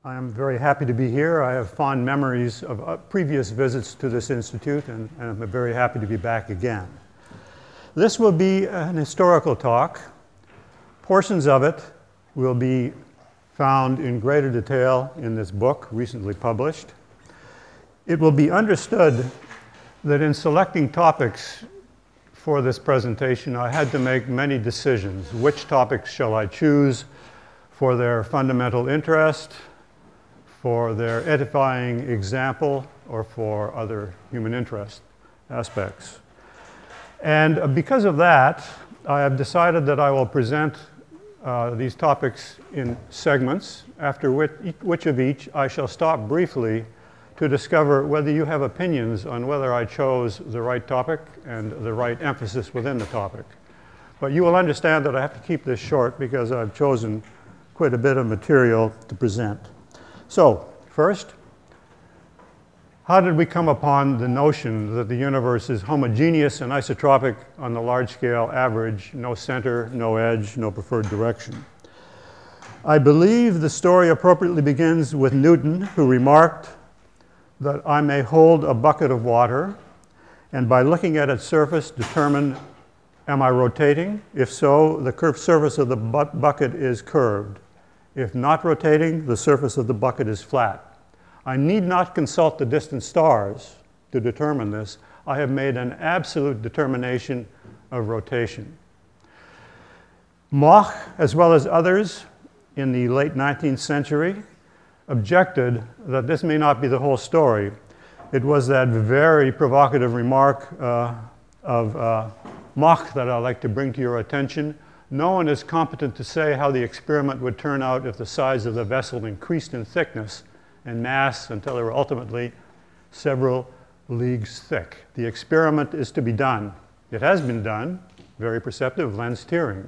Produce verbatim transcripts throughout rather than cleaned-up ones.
I am very happy to be here. I have fond memories of uh, previous visits to this institute, and, and I'm very happy to be back again. This will be an historical talk. Portions of it will be found in greater detail in this book, recently published. It will be understood that in selecting topics for this presentation, I had to make many decisions. Which topics shall I choose for their fundamental interest, for their edifying example, or for other human interest aspects? And because of that, I have decided that I will present uh, these topics in segments, after which, which of each I shall stop briefly to discover whether you have opinions on whether I chose the right topic and the right emphasis within the topic. But you will understand that I have to keep this short because I've chosen quite a bit of material to present. So, first, how did we come upon the notion that the universe is homogeneous and isotropic on the large-scale average, no center, no edge, no preferred direction? I believe the story appropriately begins with Newton, who remarked that I may hold a bucket of water and by looking at its surface determine, am I rotating? If so, the curved surface of the bu bucket is curved. If not rotating, the surface of the bucket is flat. I need not consult the distant stars to determine this. I have made an absolute determination of rotation. Mach, as well as others in the late nineteenth century, objected that this may not be the whole story. It was that very provocative remark uh, of uh, Mach that I'd like to bring to your attention. No one is competent to say how the experiment would turn out if the size of the vessel increased in thickness and mass until they were ultimately several leagues thick. The experiment is to be done. It has been done, very perceptive lens tearing.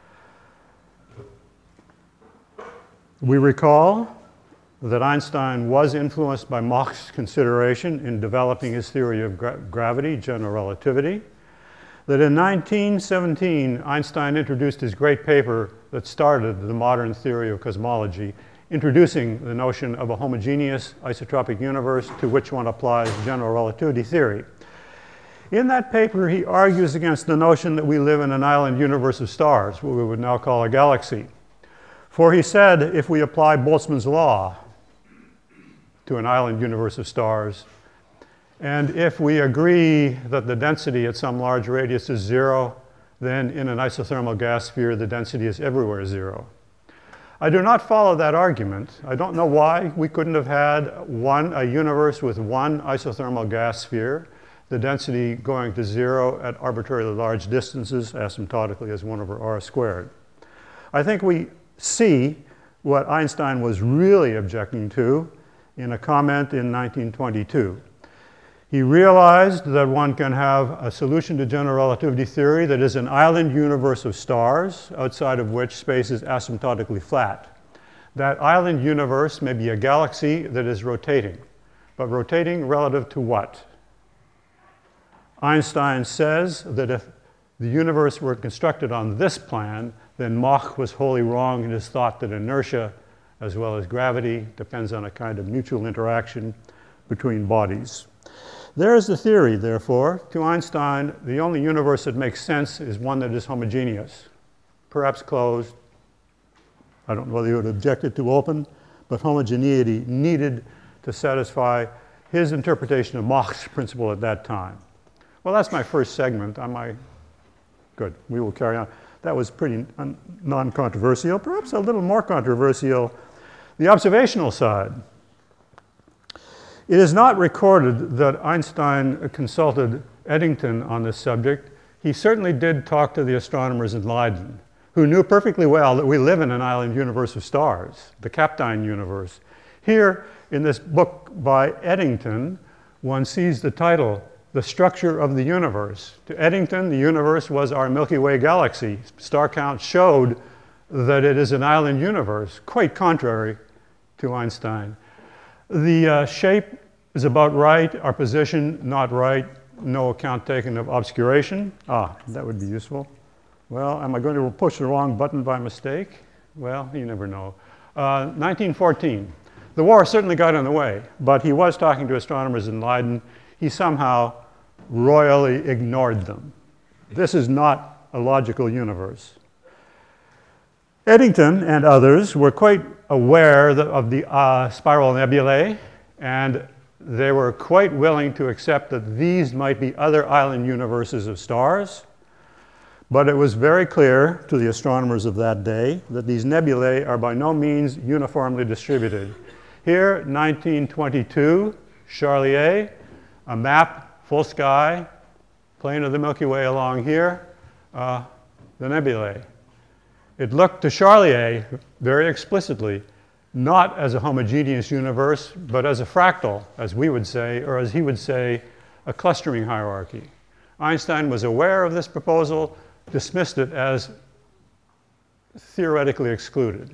We recall that Einstein was influenced by Mach's consideration in developing his theory of gra gravity, general relativity. That in nineteen seventeen, Einstein introduced his great paper that started the modern theory of cosmology, introducing the notion of a homogeneous isotropic universe to which one applies general relativity theory. In that paper, he argues against the notion that we live in an island universe of stars, what we would now call a galaxy. For he said, if we apply Boltzmann's law to an island universe of stars, and if we agree that the density at some large radius is zero, then in an isothermal gas sphere, the density is everywhere zero. I do not follow that argument. I don't know why we couldn't have had one, a universe with one isothermal gas sphere, the density going to zero at arbitrarily large distances, asymptotically as one over r squared. I think we see what Einstein was really objecting to in a comment in nineteen twenty-two. He realized that one can have a solution to general relativity theory that is an island universe of stars, outside of which space is asymptotically flat. That island universe may be a galaxy that is rotating, but rotating relative to what? Einstein says that if the universe were constructed on this plan, then Mach was wholly wrong in his thought that inertia, as well as gravity, depends on a kind of mutual interaction between bodies. There is the theory, therefore. To Einstein, the only universe that makes sense is one that is homogeneous, perhaps closed. I don't know whether he would object it to open, but homogeneity needed to satisfy his interpretation of Mach's principle at that time. Well, that's my first segment. Am I good? We will carry on. That was pretty non-controversial, perhaps a little more controversial, the observational side. It is not recorded that Einstein consulted Eddington on this subject. He certainly did talk to the astronomers in Leiden, who knew perfectly well that we live in an island universe of stars, the Kapteyn universe. Here, in this book by Eddington, one sees the title, The Structure of the Universe. To Eddington, the universe was our Milky Way galaxy. Star count showed that it is an island universe, quite contrary to Einstein. The uh, shape is about right, our position not right, no account taken of obscuration. Ah, that would be useful. Well, am I going to push the wrong button by mistake? Well, you never know. Uh, nineteen fourteen, The war certainly got in the way, but he was talking to astronomers in Leiden. He somehow royally ignored them. This is not a logical universe. Eddington and others were quite aware of the uh, spiral nebulae, and they were quite willing to accept that these might be other island universes of stars. But it was very clear to the astronomers of that day that these nebulae are by no means uniformly distributed. Here, nineteen twenty-two, Charlier, a map, full sky, plane of the Milky Way along here, uh, the nebulae. It looked to Charlier very explicitly not as a homogeneous universe, but as a fractal, as we would say, or as he would say, a clustering hierarchy. Einstein was aware of this proposal, dismissed it as theoretically excluded.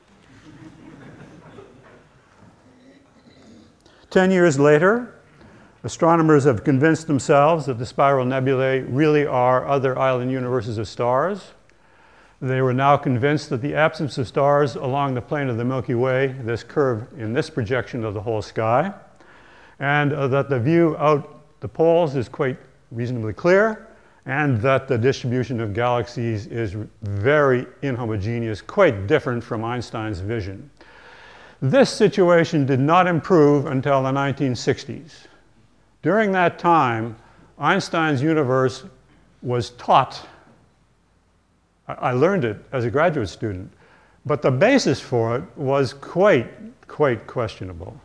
Ten years later, astronomers have convinced themselves that the spiral nebulae really are other island universes of stars. They were now convinced that the absence of stars along the plane of the Milky Way, this curve in this projection of the whole sky, and uh, that the view out the poles is quite reasonably clear, and that the distribution of galaxies is very inhomogeneous, quite different from Einstein's vision. This situation did not improve until the nineteen sixties. During that time, Einstein's universe was taught. I learned it as a graduate student, but the basis for it was quite, quite questionable.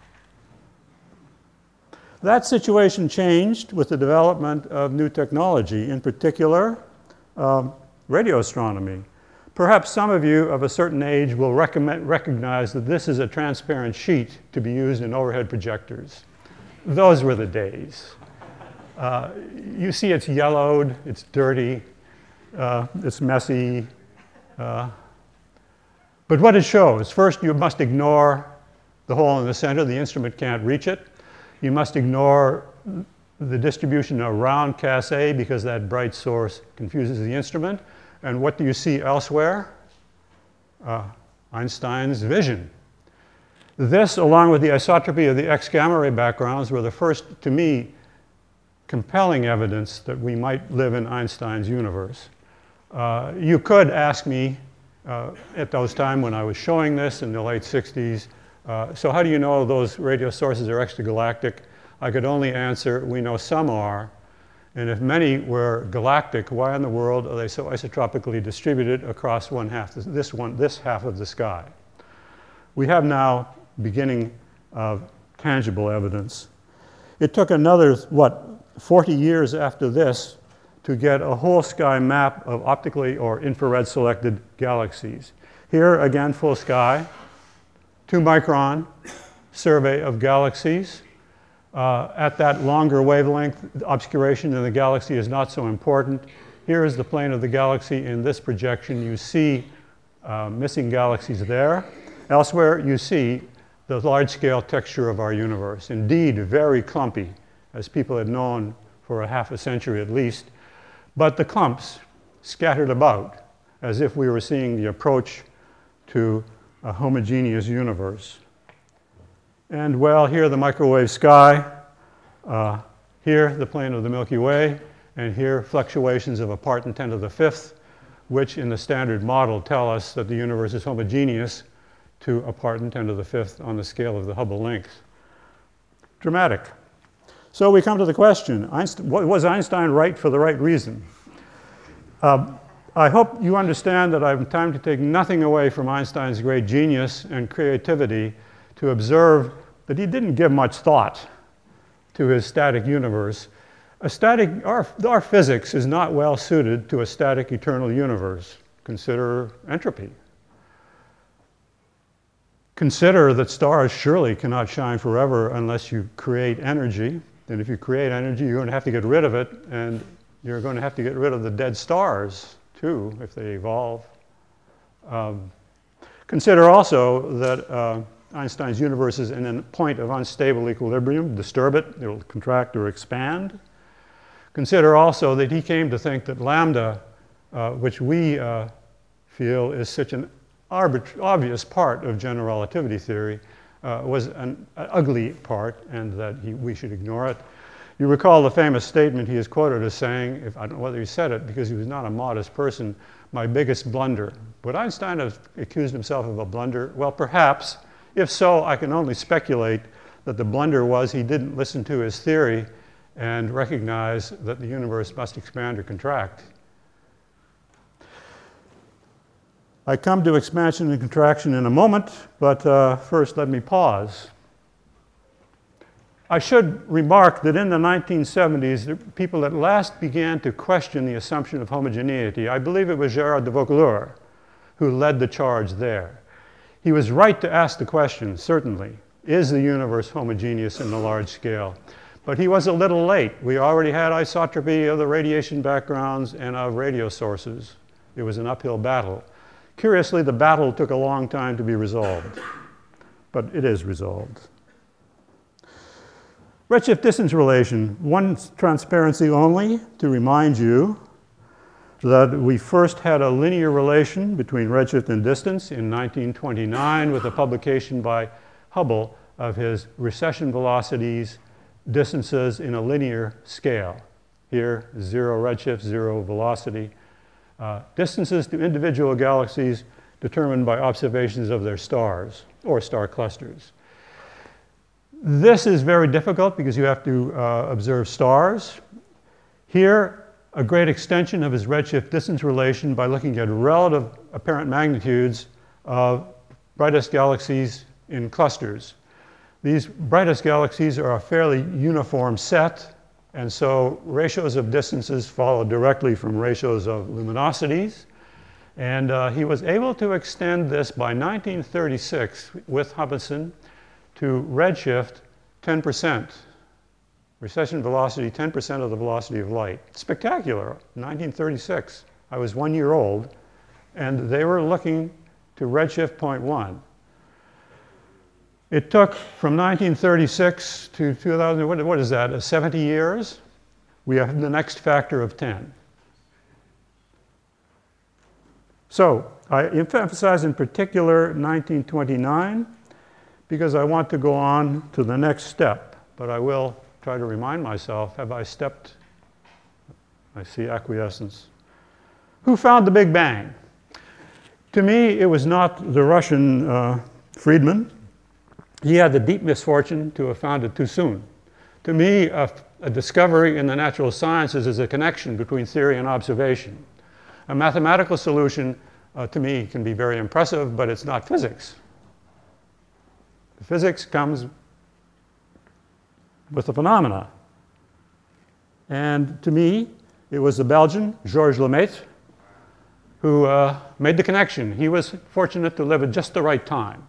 That situation changed with the development of new technology, in particular, um, radio astronomy. Perhaps some of you of a certain age will recognize that this is a transparent sheet to be used in overhead projectors. Those were the days. Uh, you see it's yellowed, it's dirty, uh, it's messy. Uh, but what it shows, first you must ignore the hole in the center. The instrument can't reach it. You must ignore the distribution around Cas A because that bright source confuses the instrument. And what do you see elsewhere? Uh, Einstein's vision. This, along with the isotropy of the X-gamma ray backgrounds, were the first, to me, compelling evidence that we might live in Einstein's universe. Uh, you could ask me uh, at those times when I was showing this in the late sixties, uh, so how do you know those radio sources are extragalactic? I could only answer, we know some are. And if many were galactic, why in the world are they so isotropically distributed across one half, this, one, this half of the sky? We have now beginning of tangible evidence. It took another, what, forty years after this to get a whole sky map of optically or infrared selected galaxies. Here, again, full sky, two micron survey of galaxies. Uh, at that longer wavelength, obscuration in the galaxy is not so important. Here is the plane of the galaxy. In this projection, you see uh, missing galaxies there. Elsewhere, you see the large-scale texture of our universe. Indeed, very clumpy, as people had known for a half a century at least. But the clumps scattered about, as if we were seeing the approach to a homogeneous universe. And well, here the microwave sky, uh, here the plane of the Milky Way, and here fluctuations of a part in ten to the fifth, which in the standard model tell us that the universe is homogeneous to a part in ten to the fifth on the scale of the Hubble length. Dramatic. So we come to the question, Einstein, was Einstein right for the right reason? Uh, I hope you understand that I have time to take nothing away from Einstein's great genius and creativity to observe that he didn't give much thought to his static universe. A static, our, our physics is not well suited to a static eternal universe. Consider entropy. Consider that stars surely cannot shine forever unless you create energy. And if you create energy, you're going to have to get rid of it, and you're going to have to get rid of the dead stars, too, if they evolve. Um, consider also that uh, Einstein's universe is in a point of unstable equilibrium. Disturb it, it will contract or expand. Consider also that he came to think that lambda, uh, which we uh, feel is such an obvious part of general relativity theory, uh, was an, an ugly part and that he, we should ignore it. You recall the famous statement he is quoted as saying, if, I don't know whether he said it because he was not a modest person, my biggest blunder. Would Einstein have accused himself of a blunder? Well, perhaps. If so, I can only speculate that the blunder was he didn't listen to his theory and recognize that the universe must expand or contract. I come to expansion and contraction in a moment, but uh, first let me pause. I should remark that in the nineteen seventies, people at last began to question the assumption of homogeneity. I believe it was Gérard de Vaucouleurs who led the charge there. He was right to ask the question, certainly, is the universe homogeneous in the large scale? But he was a little late. We already had isotropy of the radiation backgrounds and of radio sources. It was an uphill battle. Curiously, the battle took a long time to be resolved, but it is resolved. Redshift-distance relation, one transparency only to remind you that we first had a linear relation between redshift and distance in nineteen twenty-nine with a publication by Hubble of his recession velocities, distances in a linear scale. Here, zero redshift, zero velocity. Uh, distances to individual galaxies determined by observations of their stars or star clusters. This is very difficult because you have to uh, observe stars. Here, a great extension of his redshift-distance relation by looking at relative apparent magnitudes of brightest galaxies in clusters. These brightest galaxies are a fairly uniform set, and so ratios of distances follow directly from ratios of luminosities. And uh, he was able to extend this by nineteen thirty-six with Hubble to redshift ten percent. Recession velocity, ten percent of the velocity of light. Spectacular, nineteen thirty-six. I was one year old, and they were looking to redshift zero point one. It took from nineteen thirty-six to two thousand, what, what is that, uh, seventy years? We have the next factor of ten. So I emphasize in particular nineteen twenty-nine because I want to go on to the next step, but I will try to remind myself, have I stepped? I see acquiescence. Who found the Big Bang? To me, it was not the Russian uh, Friedman. He had the deep misfortune to have found it too soon. To me, a, a discovery in the natural sciences is a connection between theory and observation. A mathematical solution, uh, to me, can be very impressive, but it's not physics. The physics comes with the phenomena. And to me, it was the Belgian, Georges Lemaitre, who uh, made the connection. He was fortunate to live at just the right time.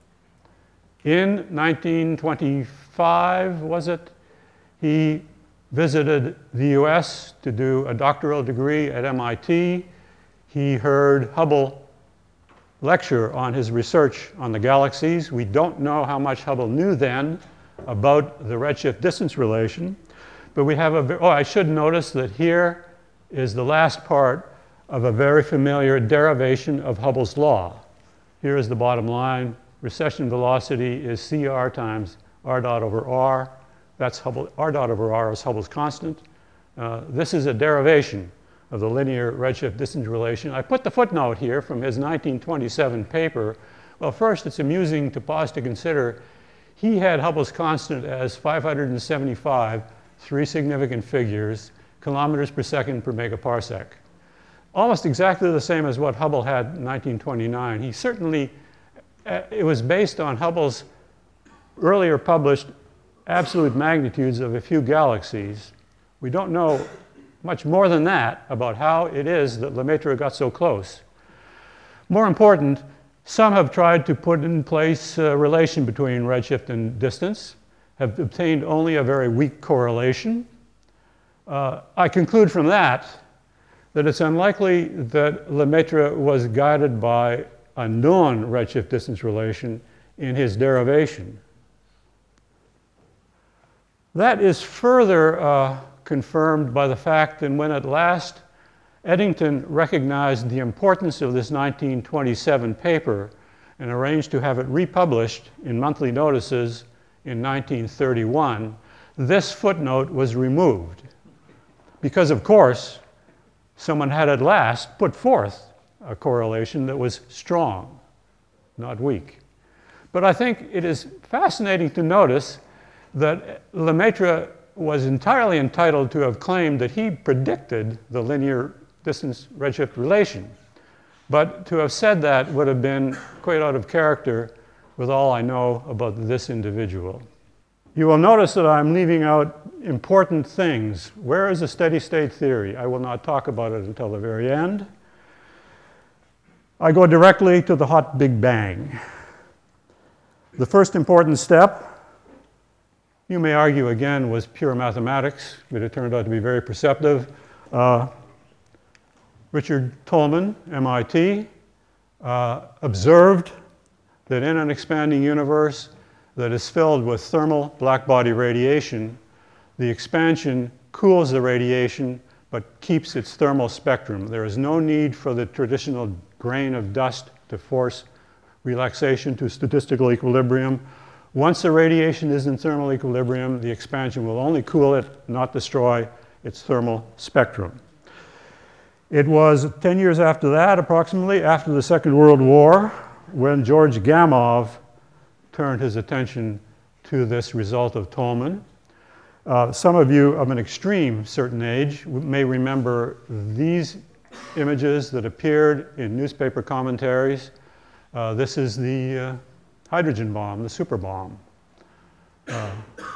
In nineteen twenty-five, was it, he visited the U S to do a doctoral degree at M I T. He heard Hubble lecture on his research on the galaxies. We don't know how much Hubble knew then about the redshift-distance relation, but we have a, oh, I should notice that here is the last part of a very familiar derivation of Hubble's law. Here is the bottom line. Recession velocity is C R times R dot over R. That's Hubble, R dot over R is Hubble's constant. Uh, this is a derivation of the linear redshift-distance relation. I put the footnote here from his nineteen twenty-seven paper. Well, first, it's amusing to pause to consider he had Hubble's constant as five hundred seventy-five, three significant figures, kilometers per second per megaparsec. Almost exactly the same as what Hubble had in nineteen twenty-nine. He certainly, uh, it was based on Hubble's earlier published absolute magnitudes of a few galaxies. We don't know much more than that about how it is that Lemaitre got so close. More important, some have tried to put in place a relation between redshift and distance, have obtained only a very weak correlation. Uh, I conclude from that that it's unlikely that Lemaitre was guided by a known redshift-distance relation in his derivation. That is further uh, confirmed by the fact that when at last Eddington recognized the importance of this nineteen twenty-seven paper and arranged to have it republished in monthly notices in nineteen thirty-one, this footnote was removed. Because, of course, someone had at last put forth a correlation that was strong, not weak. But I think it is fascinating to notice that Lemaitre was entirely entitled to have claimed that he predicted the linear distance redshift relation. But to have said that would have been quite out of character with all I know about this individual. You will notice that I'm leaving out important things. Where is the steady state theory? I will not talk about it until the very end. I go directly to the hot Big Bang. The first important step, you may argue again, was pure mathematics, but it turned out to be very perceptive. Uh, Richard Tolman, M I T, uh, observed that in an expanding universe that is filled with thermal blackbody radiation, the expansion cools the radiation but keeps its thermal spectrum. There is no need for the traditional grain of dust to force relaxation to statistical equilibrium. Once the radiation is in thermal equilibrium, the expansion will only cool it, not destroy its thermal spectrum. It was ten years after that, approximately, after the Second World War, when George Gamow turned his attention to this result of Tolman. Uh, some of you of an extreme certain age may remember these images that appeared in newspaper commentaries. Uh, this is the uh, hydrogen bomb, the super bomb. Uh,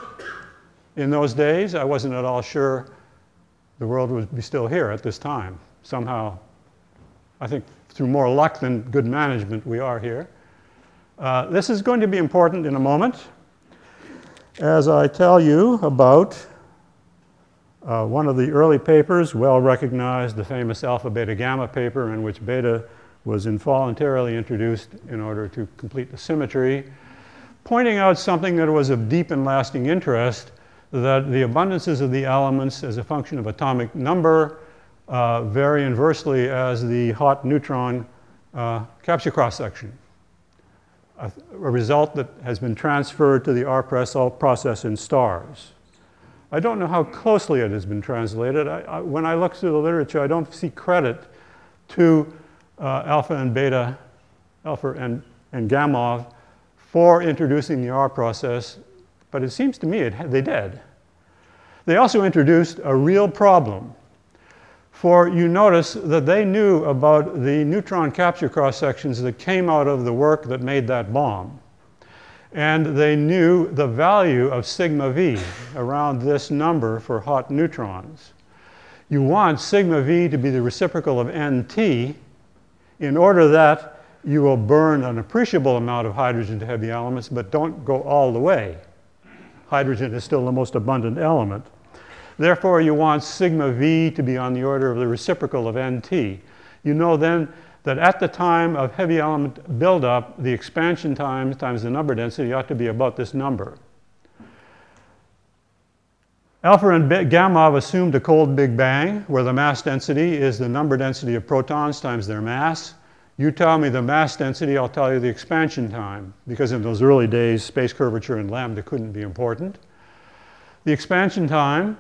in those days, I wasn't at all sure the world would be still here at this time. Somehow, I think through more luck than good management, we are here. Uh, this is going to be important in a moment as I tell you about uh, one of the early papers, well recognized, the famous alpha beta gamma paper, in which beta was involuntarily introduced in order to complete the symmetry, pointing out something that was of deep and lasting interest, that the abundances of the elements as a function of atomic number uh, vary inversely as the hot neutron uh, capture cross-section. A, a result that has been transferred to the R process in stars. I don't know how closely it has been translated. I, I, when I look through the literature, I don't see credit to uh, alpha and beta, alpha and, and Gamow for introducing the R process, but it seems to me it, they did. They also introduced a real problem. For you notice that they knew about the neutron capture cross-sections that came out of the work that made that bomb. And they knew the value of sigma v around this number for hot neutrons. You want sigma v to be the reciprocal of nt in order that you will burn an appreciable amount of hydrogen to heavy elements, but don't go all the way. Hydrogen is still the most abundant element. Therefore, you want sigma v to be on the order of the reciprocal of nt. You know then that at the time of heavy element buildup, the expansion time times the number density ought to be about this number. Alpha and Gamow assumed a cold Big Bang, where the mass density is the number density of protons times their mass. You tell me the mass density, I'll tell you the expansion time, because in those early days, space curvature and lambda couldn't be important. The expansion time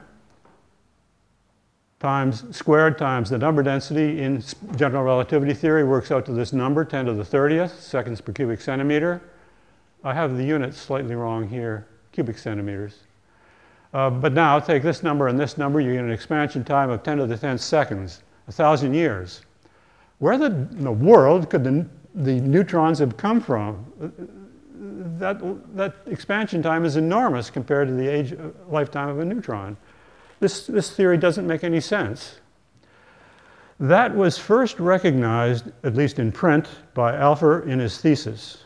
times squared times the number density in general relativity theory works out to this number, ten to the thirtieth seconds per cubic centimeter. I have the units slightly wrong here, cubic centimeters. Uh, but now take this number and this number, you get an expansion time of ten to the tenth seconds, a thousand years. Where the, in the world could the, the neutrons have come from? That, that expansion time is enormous compared to the age, uh, lifetime of a neutron. This, this theory doesn't make any sense. That was first recognized, at least in print, by Alpher in his thesis.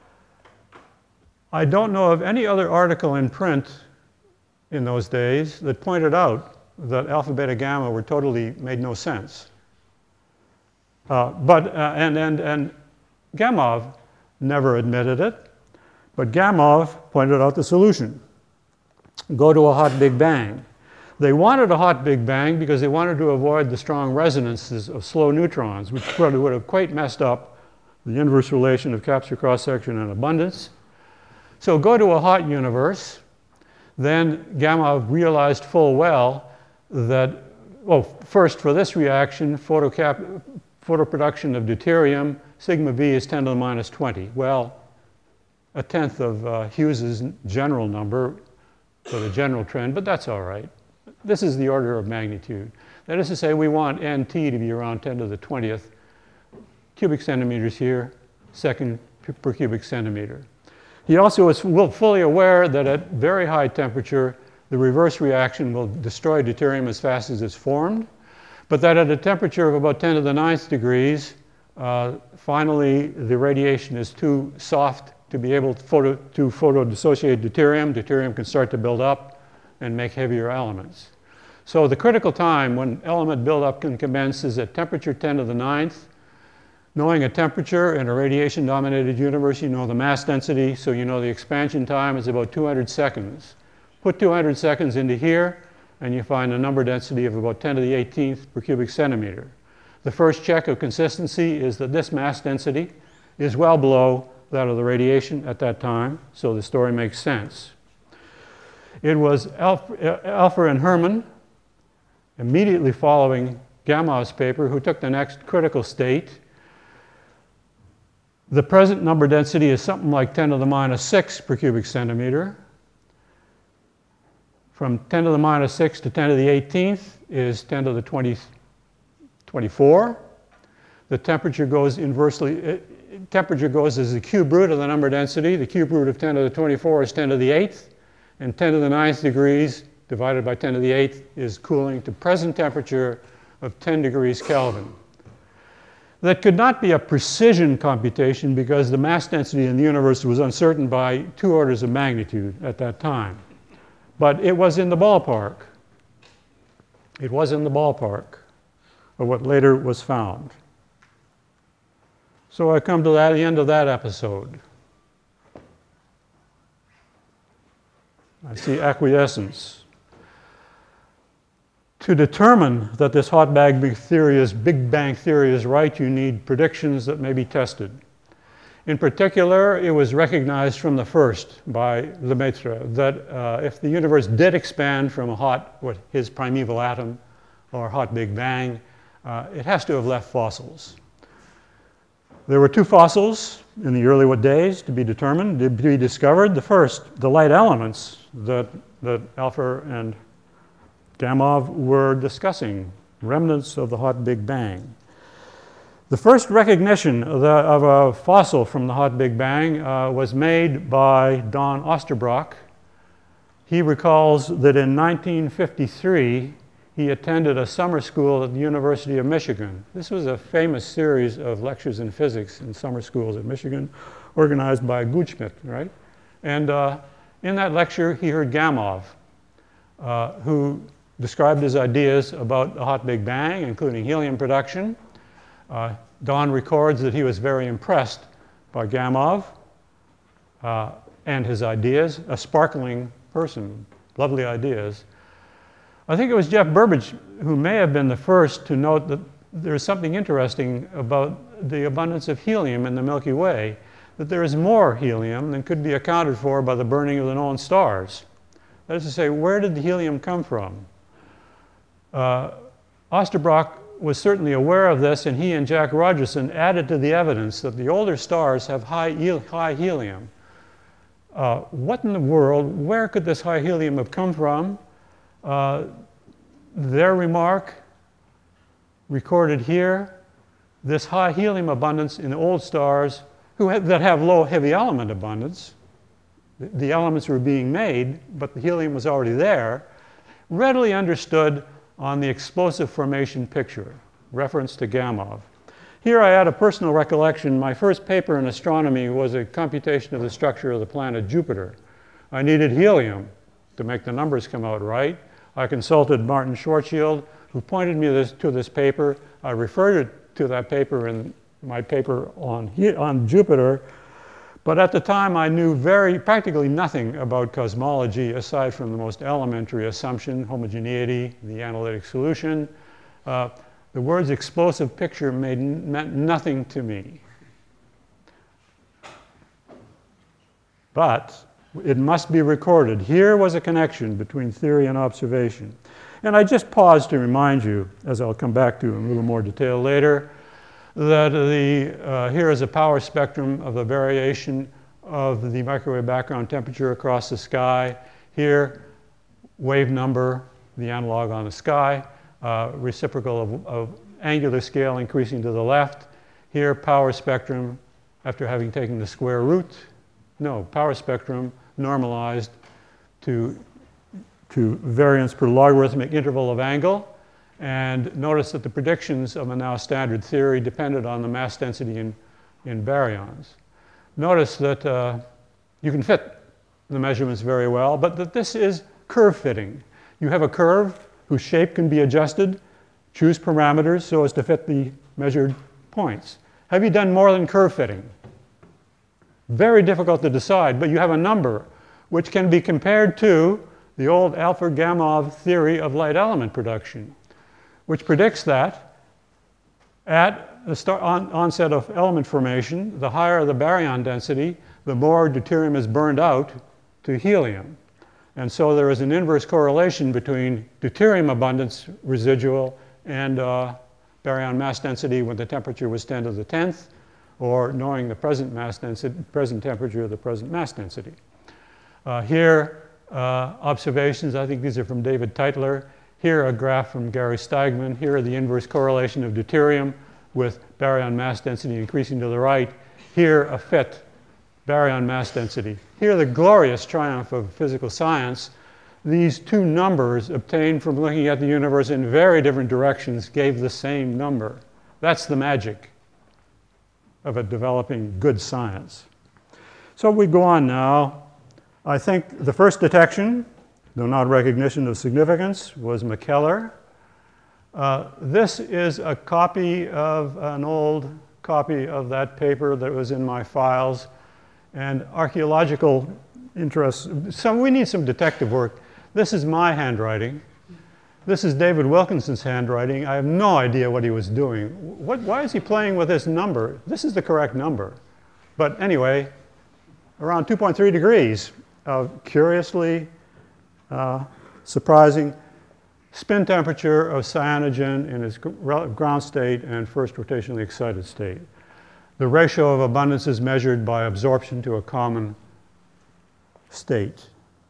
I don't know of any other article in print in those days that pointed out that alpha, beta, gamma were totally made no sense. Uh, but, uh, and, and, and Gamow never admitted it, but Gamow pointed out the solution. Go to a hot Big Bang. They wanted a hot Big Bang because they wanted to avoid the strong resonances of slow neutrons, which would have quite messed up the inverse relation of capture cross-section and abundance. So go to a hot universe. Then Gamow realized full well that, well, first for this reaction, photocap, photoproduction of deuterium, sigma V is ten to the minus twenty. Well, a tenth of uh, Hughes's general number for the general trend, but that's all right. This is the order of magnitude. That is to say, we want N T to be around ten to the twentieth cubic centimeters here, second per cubic centimeter. He also is fully aware that at very high temperature, the reverse reaction will destroy deuterium as fast as it's formed, but that at a temperature of about ten to the ninth degrees, uh, finally the radiation is too soft to be able to photo, to photo-dissociate deuterium. Deuterium can start to build up and make heavier elements. So the critical time when element buildup can commence is at temperature ten to the ninth. Knowing a temperature in a radiation-dominated universe, you know the mass density, so you know the expansion time is about two hundred seconds. Put two hundred seconds into here, and you find a number density of about ten to the eighteenth per cubic centimeter. The first check of consistency is that this mass density is well below that of the radiation at that time, so the story makes sense. It was Alpher and Herman, immediately following Gamow's paper, who took the next critical state. The present number density is something like ten to the minus six per cubic centimeter. From ten to the minus six to ten to the eighteenth is ten to the twenty, twenty-four. The temperature goes inversely, it, temperature goes as the cube root of the number density. The cube root of ten to the twenty-four is ten to the eighth, and ten to the ninth degrees divided by ten to the eighth is cooling to present temperature of ten degrees Kelvin. That could not be a precision computation because the mass density in the universe was uncertain by two orders of magnitude at that time. But it was in the ballpark. It was in the ballpark of what later was found. So I come to that, the end of that episode. I see acquiescence. To determine that this hot bag theory is, Big Bang theory is right, you need predictions that may be tested. In particular, it was recognized from the first by Lemaitre that uh, if the universe did expand from a hot, what, his primeval atom or hot Big Bang, uh, it has to have left fossils. There were two fossils in the early days to be determined, to be discovered. The first, the light elements that, that Alpher and Gamow were discussing, remnants of the hot Big Bang. The first recognition of, the, of a fossil from the hot Big Bang uh, was made by Don Osterbrock. He recalls that in nineteen fifty-three, he attended a summer school at the University of Michigan. This was a famous series of lectures in physics in summer schools at Michigan, organized by Goudsmit, right? And uh, in that lecture, he heard Gamow, uh, who described his ideas about the hot Big Bang, including helium production. Uh, Don records that he was very impressed by Gamow uh, and his ideas, a sparkling person, lovely ideas. I think it was Jeff Burbidge who may have been the first to note that there's something interesting about the abundance of helium in the Milky Way, that there is more helium than could be accounted for by the burning of the known stars. That is to say, where did the helium come from? Uh, Osterbrock was certainly aware of this, and he and Jack Rogerson added to the evidence that the older stars have high, high helium. Uh, what in the world, where could this high helium have come from? Uh, their remark, recorded here, this high helium abundance in the old stars who have, that have low heavy element abundance, the, the elements were being made, but the helium was already there, readily understood on the explosive formation picture, reference to Gamow. Here I add a personal recollection. My first paper in astronomy was a computation of the structure of the planet Jupiter. I needed helium to make the numbers come out right. I consulted Martin Schwarzschild, who pointed me this, to this paper. I referred to that paper in my paper on, on Jupiter. But at the time, I knew very, practically nothing about cosmology aside from the most elementary assumption, homogeneity, the analytic solution. Uh, the words explosive picture made, meant nothing to me. But it must be recorded. Here was a connection between theory and observation. And I just pause to remind you, as I'll come back to in a little more detail later, that the, uh, here is a power spectrum of the variation of the microwave background temperature across the sky. Here, wave number, the analog on the sky, uh, reciprocal of, of angular scale increasing to the left. Here, power spectrum after having taken the square root. No, power spectrum normalized to, to variance per logarithmic interval of angle. And notice that the predictions of a now standard theory depended on the mass density in, in baryons. Notice that uh, you can fit the measurements very well, but that this is curve fitting. You have a curve whose shape can be adjusted, choose parameters so as to fit the measured points. Have you done more than curve fitting? Very difficult to decide, but you have a number which can be compared to the old Alfred Gamow theory of light element production, which predicts that at the start, on, onset of element formation, the higher the baryon density, the more deuterium is burned out to helium. And so there is an inverse correlation between deuterium abundance residual and uh, baryon mass density when the temperature was ten to the tenth, or knowing the present mass density, present temperature of the present mass density. Uh, here, uh, observations, I think these are from David Teitler. Here, a graph from Gary Steigman. Here are the inverse correlation of deuterium with baryon mass density increasing to the right. Here, a fit, baryon mass density. Here, the glorious triumph of physical science. These two numbers obtained from looking at the universe in very different directions gave the same number. That's the magic of a developing good science. So we go on now. I think the first detection, though not recognition of significance, was McKellar. Uh, this is a copy of an old copy of that paper that was in my files. And archaeological interests, some, we need some detective work. This is my handwriting. This is David Wilkinson's handwriting. I have no idea what he was doing. What, why is he playing with this number? This is the correct number. But anyway, around two point three degrees of curiously uh, surprising spin temperature of cyanogen in its ground state and first rotationally excited state. The ratio of abundance is measured by absorption to a common state.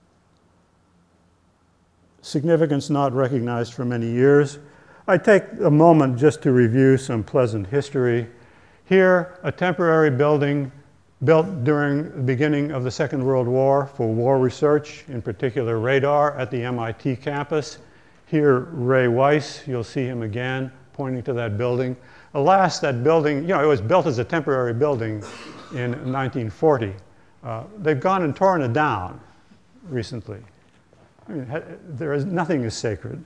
Significance not recognized for many years. I take a moment just to review some pleasant history. Here, a temporary building built during the beginning of the Second World War for war research, in particular radar at the M I T campus. Here, Ray Weiss, you'll see him again pointing to that building. Alas, that building, you know, it was built as a temporary building in nineteen forty. Uh, they've gone and torn it down recently. I mean, there is, nothing is sacred.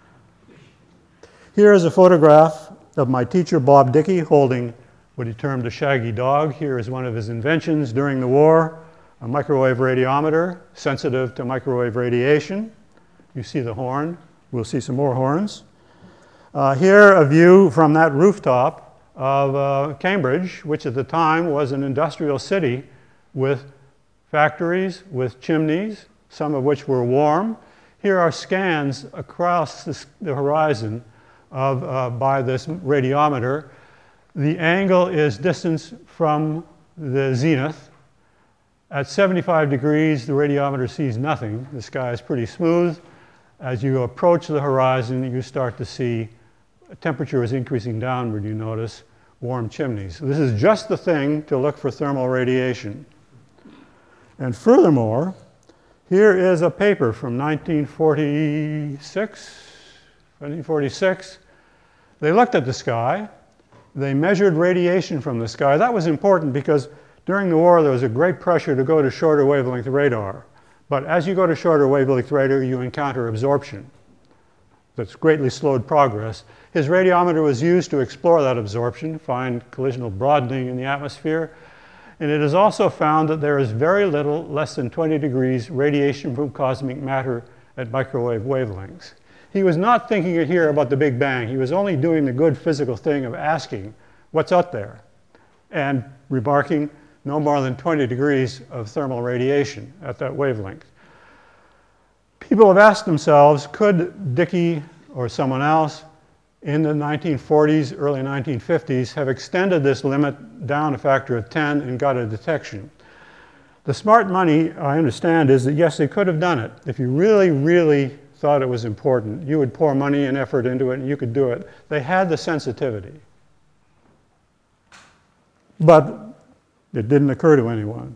Here is a photograph of my teacher, Bob Dickey, holding what he termed a shaggy dog. Here is one of his inventions during the war, a microwave radiometer, sensitive to microwave radiation. You see the horn. We'll see some more horns. Uh, here, a view from that rooftop of uh, Cambridge, which at the time was an industrial city with factories, with chimneys, some of which were warm. Here are scans across this, the horizon of, uh, by this radiometer. The angle is distance from the zenith. At seventy-five degrees, the radiometer sees nothing. The sky is pretty smooth. As you approach the horizon, you start to see temperature is increasing downward, you notice, warm chimneys. This is just the thing to look for thermal radiation. And furthermore, here is a paper from nineteen forty-six, nineteen forty-six. They looked at the sky. They measured radiation from the sky. That was important because during the war, there was a great pressure to go to shorter wavelength radar. But as you go to shorter wavelength radar, you encounter absorption. That's greatly slowed progress. His radiometer was used to explore that absorption, find collisional broadening in the atmosphere. And it is also found that there is very little, less than twenty degrees, radiation from cosmic matter at microwave wavelengths. He was not thinking here about the Big Bang. He was only doing the good physical thing of asking, what's out there? And remarking no more than twenty degrees of thermal radiation at that wavelength. People have asked themselves, could Dickey or someone else in the nineteen forties, early nineteen fifties have extended this limit down a factor of ten and got a detection? The smart money, I understand, is that yes, they could have done it. If you really, really thought it was important, you would pour money and effort into it and you could do it. They had the sensitivity. But it didn't occur to anyone.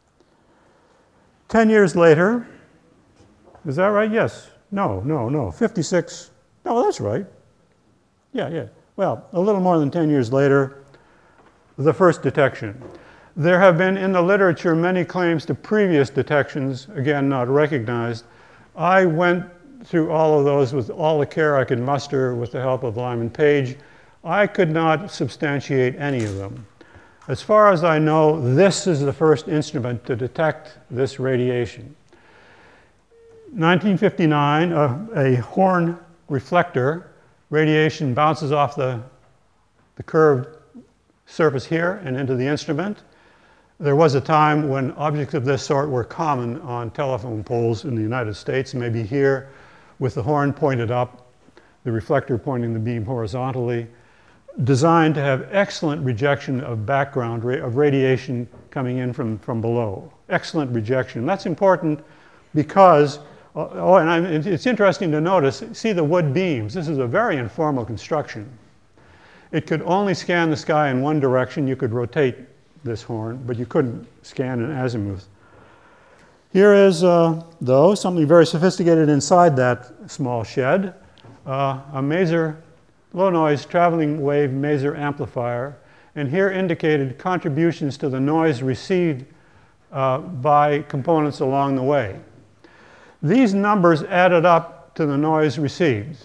Ten years later, is that right? Yes. No, no, no. fifty-six. No, that's right. Yeah, yeah. Well, a little more than ten years later, the first detection. There have been in the literature many claims to previous detections, again, not recognized. I went through all of those with all the care I could muster with the help of Lyman Page. I could not substantiate any of them. As far as I know, this is the first instrument to detect this radiation. nineteen fifty-nine, uh, a Horn reflector, radiation bounces off the, the curved surface here and into the instrument. There was a time when objects of this sort were common on telephone poles in the United States, maybe here with the horn pointed up, the reflector pointing the beam horizontally, designed to have excellent rejection of background, ra of radiation coming in from, from below. Excellent rejection. That's important because, oh, and I'm, it's interesting to notice, see the wood beams. This is a very informal construction. It could only scan the sky in one direction. You could rotate this horn, but you couldn't scan in azimuth. Here is, uh, though, something very sophisticated inside that small shed, uh, a Maser, low noise traveling wave Maser amplifier, and here indicated contributions to the noise received uh, by components along the way. These numbers added up to the noise received.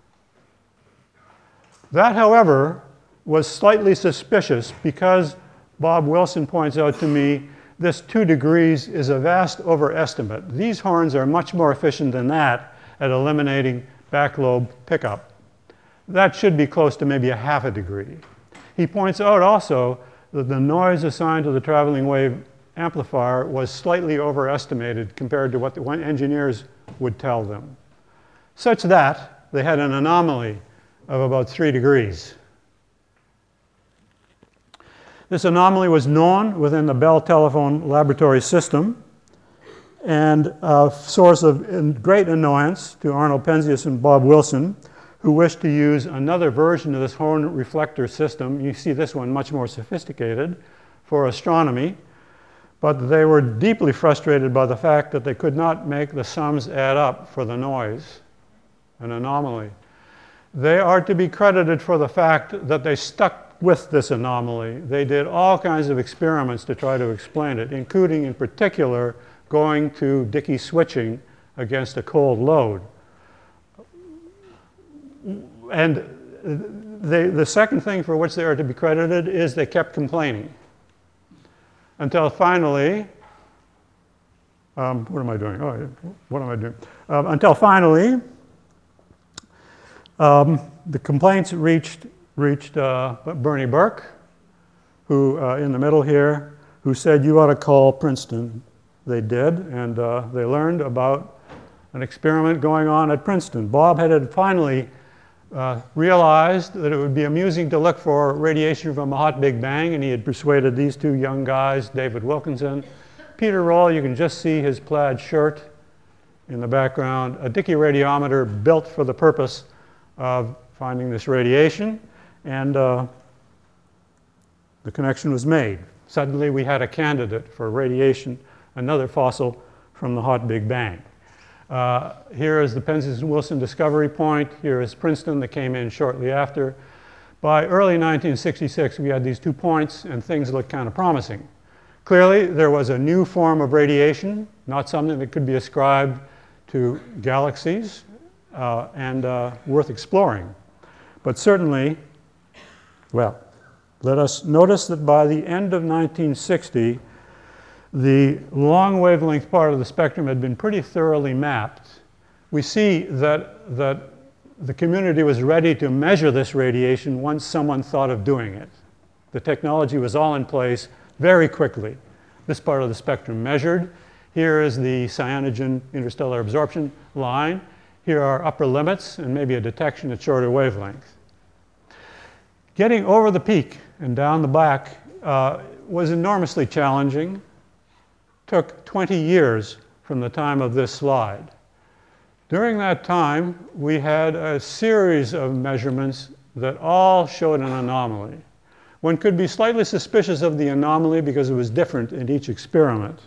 That, however, was slightly suspicious because Bob Wilson points out to me this two degrees is a vast overestimate. These horns are much more efficient than that at eliminating backlobe pickup. That should be close to maybe a half a degree. He points out also that the noise assigned to the traveling wave amplifier was slightly overestimated compared to what the engineers would tell them, such that they had an anomaly of about three degrees. This anomaly was known within the Bell Telephone Laboratory system and a source of great annoyance to Arnold Penzias and Bob Wilson, who wished to use another version of this horn reflector system. You see this one much more sophisticated for astronomy, but they were deeply frustrated by the fact that they could not make the sums add up for the noise, an anomaly. They are to be credited for the fact that they stuck with this anomaly. They did all kinds of experiments to try to explain it, including in particular going to Dickey switching against a cold load. And they, the second thing for which they are to be credited is they kept complaining until finally, um, what am I doing? Oh, what am I doing? Um, until finally, um, the complaints reached reached uh, Bernie Burke, who, uh, in the middle here, who said, you ought to call Princeton. They did, and uh, they learned about an experiment going on at Princeton. Bob had finally uh, realized that it would be amusing to look for radiation from a hot Big Bang, and he had persuaded these two young guys, David Wilkinson. Peter Roll, you can just see his plaid shirt in the background, a Dickey radiometer built for the purpose of finding this radiation. And uh, the connection was made. Suddenly we had a candidate for radiation, another fossil from the hot Big Bang. Uh, here is the Penzias and Wilson discovery point. Here is Princeton that came in shortly after. By early nineteen sixty-six, we had these two points and things looked kind of promising. Clearly, there was a new form of radiation, not something that could be ascribed to galaxies uh, and uh, worth exploring. But certainly, well, let us notice that by the end of nineteen sixty, the long wavelength part of the spectrum had been pretty thoroughly mapped. We see that, that the community was ready to measure this radiation once someone thought of doing it. The technology was all in place. very quickly. This part of the spectrum measured. Here is the cyanogen interstellar absorption line. Here are upper limits and maybe a detection at shorter wavelength. Getting over the peak and down the back uh, was enormously challenging. Took twenty years from the time of this slide. During that time, we had a series of measurements that all showed an anomaly. One could be slightly suspicious of the anomaly because it was different in each experiment.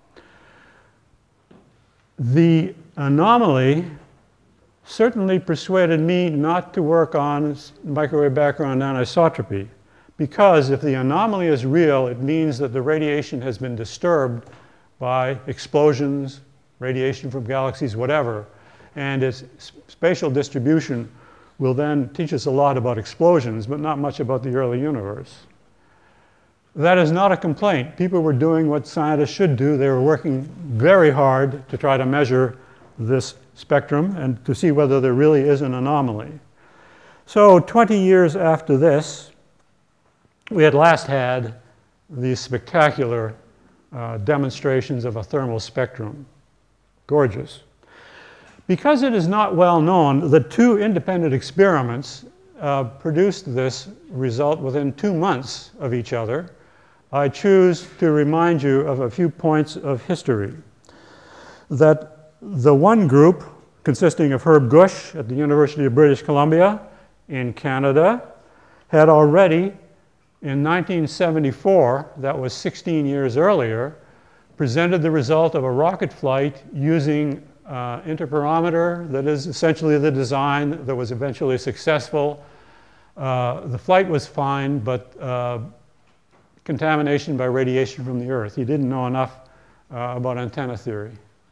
The anomaly certainly persuaded me not to work on microwave background anisotropy, because if the anomaly is real, it means that the radiation has been disturbed by explosions, radiation from galaxies, whatever, and its spatial distribution will then teach us a lot about explosions, but not much about the early universe. That is not a complaint. People were doing what scientists should do. They were working very hard to try to measure this spectrum and to see whether there really is an anomaly. So twenty years after this, we had last had these spectacular uh, demonstrations of a thermal spectrum. Gorgeous. Because it is not well known, the two independent experiments uh, produced this result within two months of each other. I choose to remind you of a few points of history. That the one group, consisting of Herb Gush at the University of British Columbia in Canada, had already in nineteen seventy-four, that was sixteen years earlier, presented the result of a rocket flight using uh, interferometer, that is essentially the design that was eventually successful. Uh, the flight was fine, but uh, contamination by radiation from the Earth. He didn't know enough uh, about antenna theory.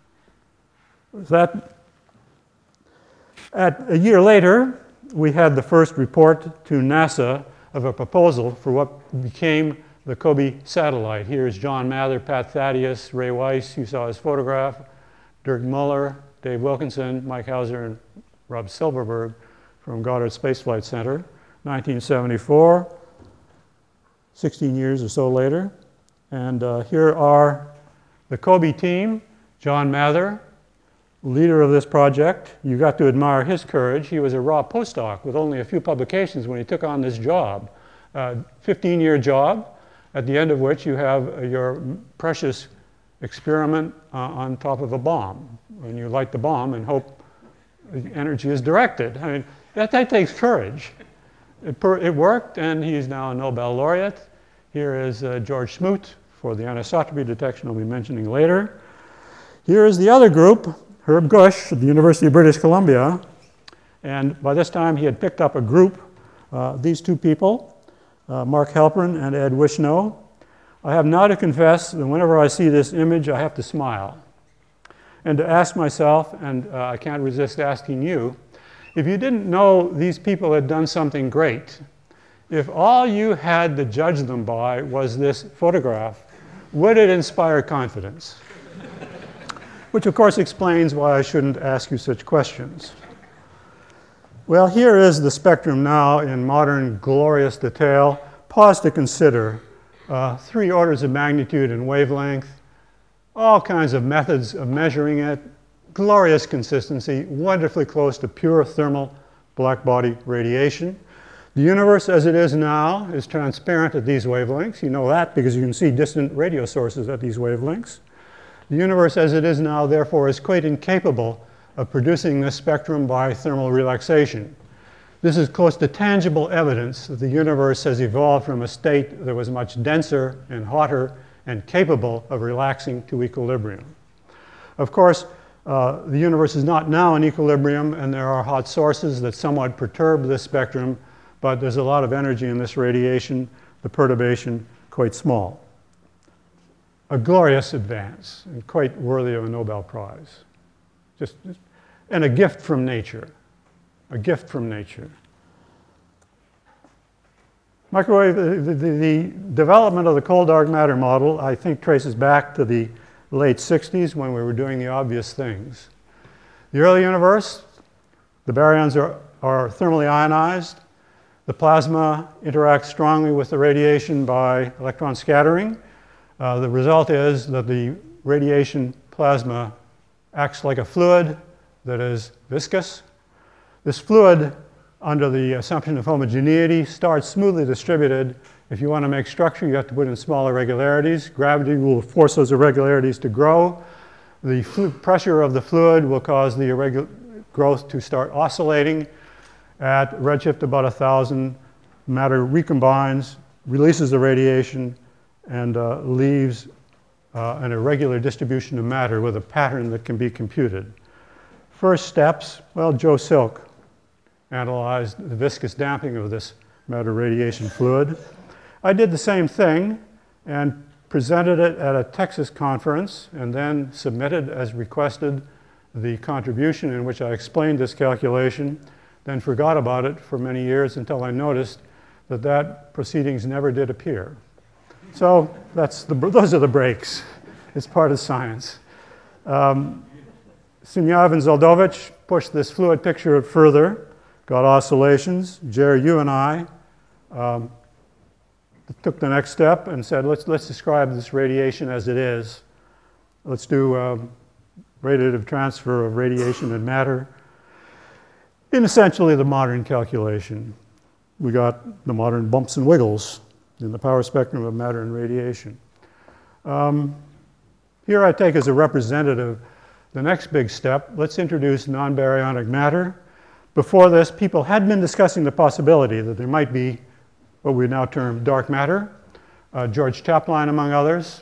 That, at, a year later, we had the first report to NASA of a proposal for what became the COBE satellite. Here's John Mather, Pat Thaddeus, Ray Weiss, you saw his photograph, Dirk Muller, Dave Wilkinson, Mike Hauser, and Rob Silverberg from Goddard Space Flight Center, nineteen seventy-four, sixteen years or so later. And uh, here are the COBE team, John Mather, leader of this project. You got to admire his courage. He was a raw postdoc with only a few publications when he took on this job. Uh, fifteen year job, at the end of which you have uh, your precious experiment uh, on top of a bomb. And you light the bomb and hope the energy is directed. I mean, that, that takes courage. It, per, it worked, and he's now a Nobel laureate. Here is uh, George Smoot for the anisotropy detection I'll be mentioning later. Here is the other group, Herb Gush at the University of British Columbia. And by this time, he had picked up a group, uh, these two people, uh, Mark Halperin and Ed Wishnow. I have now to confess that whenever I see this image, I have to smile. And to ask myself, and uh, I can't resist asking you, if you didn't know these people had done something great, if all you had to judge them by was this photograph, would it inspire confidence? Which of course explains why I shouldn't ask you such questions. Well, here is the spectrum now in modern glorious detail. Pause to consider uh, three orders of magnitude in wavelength, all kinds of methods of measuring it, glorious consistency, wonderfully close to pure thermal black body radiation. The universe as it is now is transparent at these wavelengths. You know that because you can see distant radio sources at these wavelengths. The universe as it is now, therefore, is quite incapable of producing this spectrum by thermal relaxation. This is close to tangible evidence that the universe has evolved from a state that was much denser and hotter and capable of relaxing to equilibrium. Of course, uh, the universe is not now in equilibrium, and there are hot sources that somewhat perturb this spectrum, but there's a lot of energy in this radiation, the perturbation quite small. A glorious advance, and quite worthy of a Nobel Prize. Just, just, and a gift from nature, a gift from nature. Microwave, the, the, the development of the cold dark matter model, I think, traces back to the late sixties when we were doing the obvious things. The early universe, the baryons are, are thermally ionized. The plasma interacts strongly with the radiation by electron scattering. Uh, the result is that the radiation plasma acts like a fluid that is viscous. This fluid, under the assumption of homogeneity, starts smoothly distributed. If you want to make structure, you have to put in small irregularities. Gravity will force those irregularities to grow. The pressure of the fluid will cause the irregular growth to start oscillating. At redshift about one thousand, matter recombines, releases the radiation, and uh, leaves uh, an irregular distribution of matter with a pattern that can be computed. First steps, well, Joe Silk analyzed the viscous damping of this matter radiation fluid. I did the same thing and presented it at a Texas conference and then submitted as requested the contribution in which I explained this calculation, then forgot about it for many years until I noticed that that proceedings never did appear. So that's the, those are the breaks. It's part of science. Um, Sinyaev and Zeldovich pushed this fluid picture further, got oscillations. Jerry, you and I um, took the next step and said, let's, let's describe this radiation as it is. Let's do um, radiative transfer of radiation and matter in essentially the modern calculation. We got the modern bumps and wiggles in the power spectrum of matter and radiation. Um, here I take as a representative the next big step. Let's introduce non-baryonic matter. Before this, people had been discussing the possibility that there might be what we now term dark matter, uh, George Chapline among others,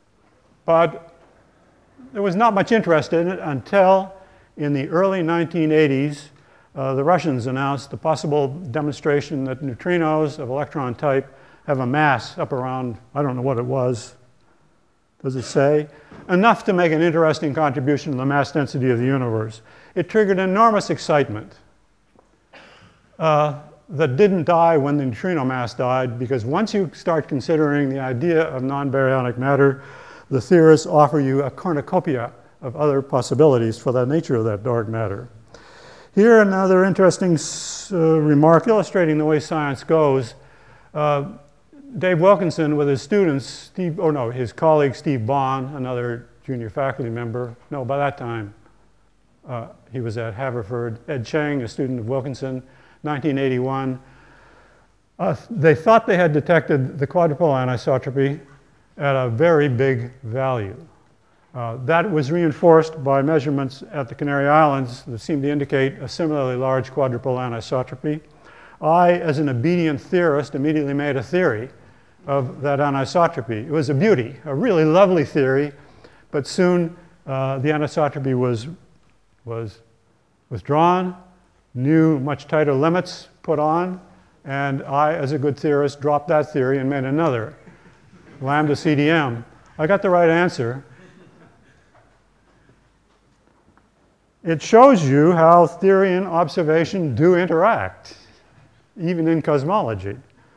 but there was not much interest in it until in the early nineteen eighties, uh, the Russians announced the possible demonstration that neutrinos of electron type have a mass up around, I don't know what it was, does it say? Enough to make an interesting contribution to the mass density of the universe. It triggered enormous excitement uh, that didn't die when the neutrino mass died, because once you start considering the idea of non-baryonic matter, the theorists offer you a cornucopia of other possibilities for the nature of that dark matter. Here, another interesting uh, remark illustrating the way science goes. Uh, Dave Wilkinson with his students, Steve, oh no, his colleague Steve Bond, another junior faculty member. No, by that time, uh, he was at Haverford. Ed Chang, a student of Wilkinson, nineteen eighty-one. Uh, they thought they had detected the quadrupole anisotropy at a very big value. Uh, that was reinforced by measurements at the Canary Islands that seemed to indicate a similarly large quadrupole anisotropy. I, as an obedient theorist, immediately made a theory of that anisotropy. It was a beauty, a really lovely theory, but soon uh, the anisotropy was, was withdrawn, new, much tighter limits put on, and I, as a good theorist, dropped that theory and made another, lambda C D M. I got the right answer. It shows you how theory and observation do interact, even in cosmology.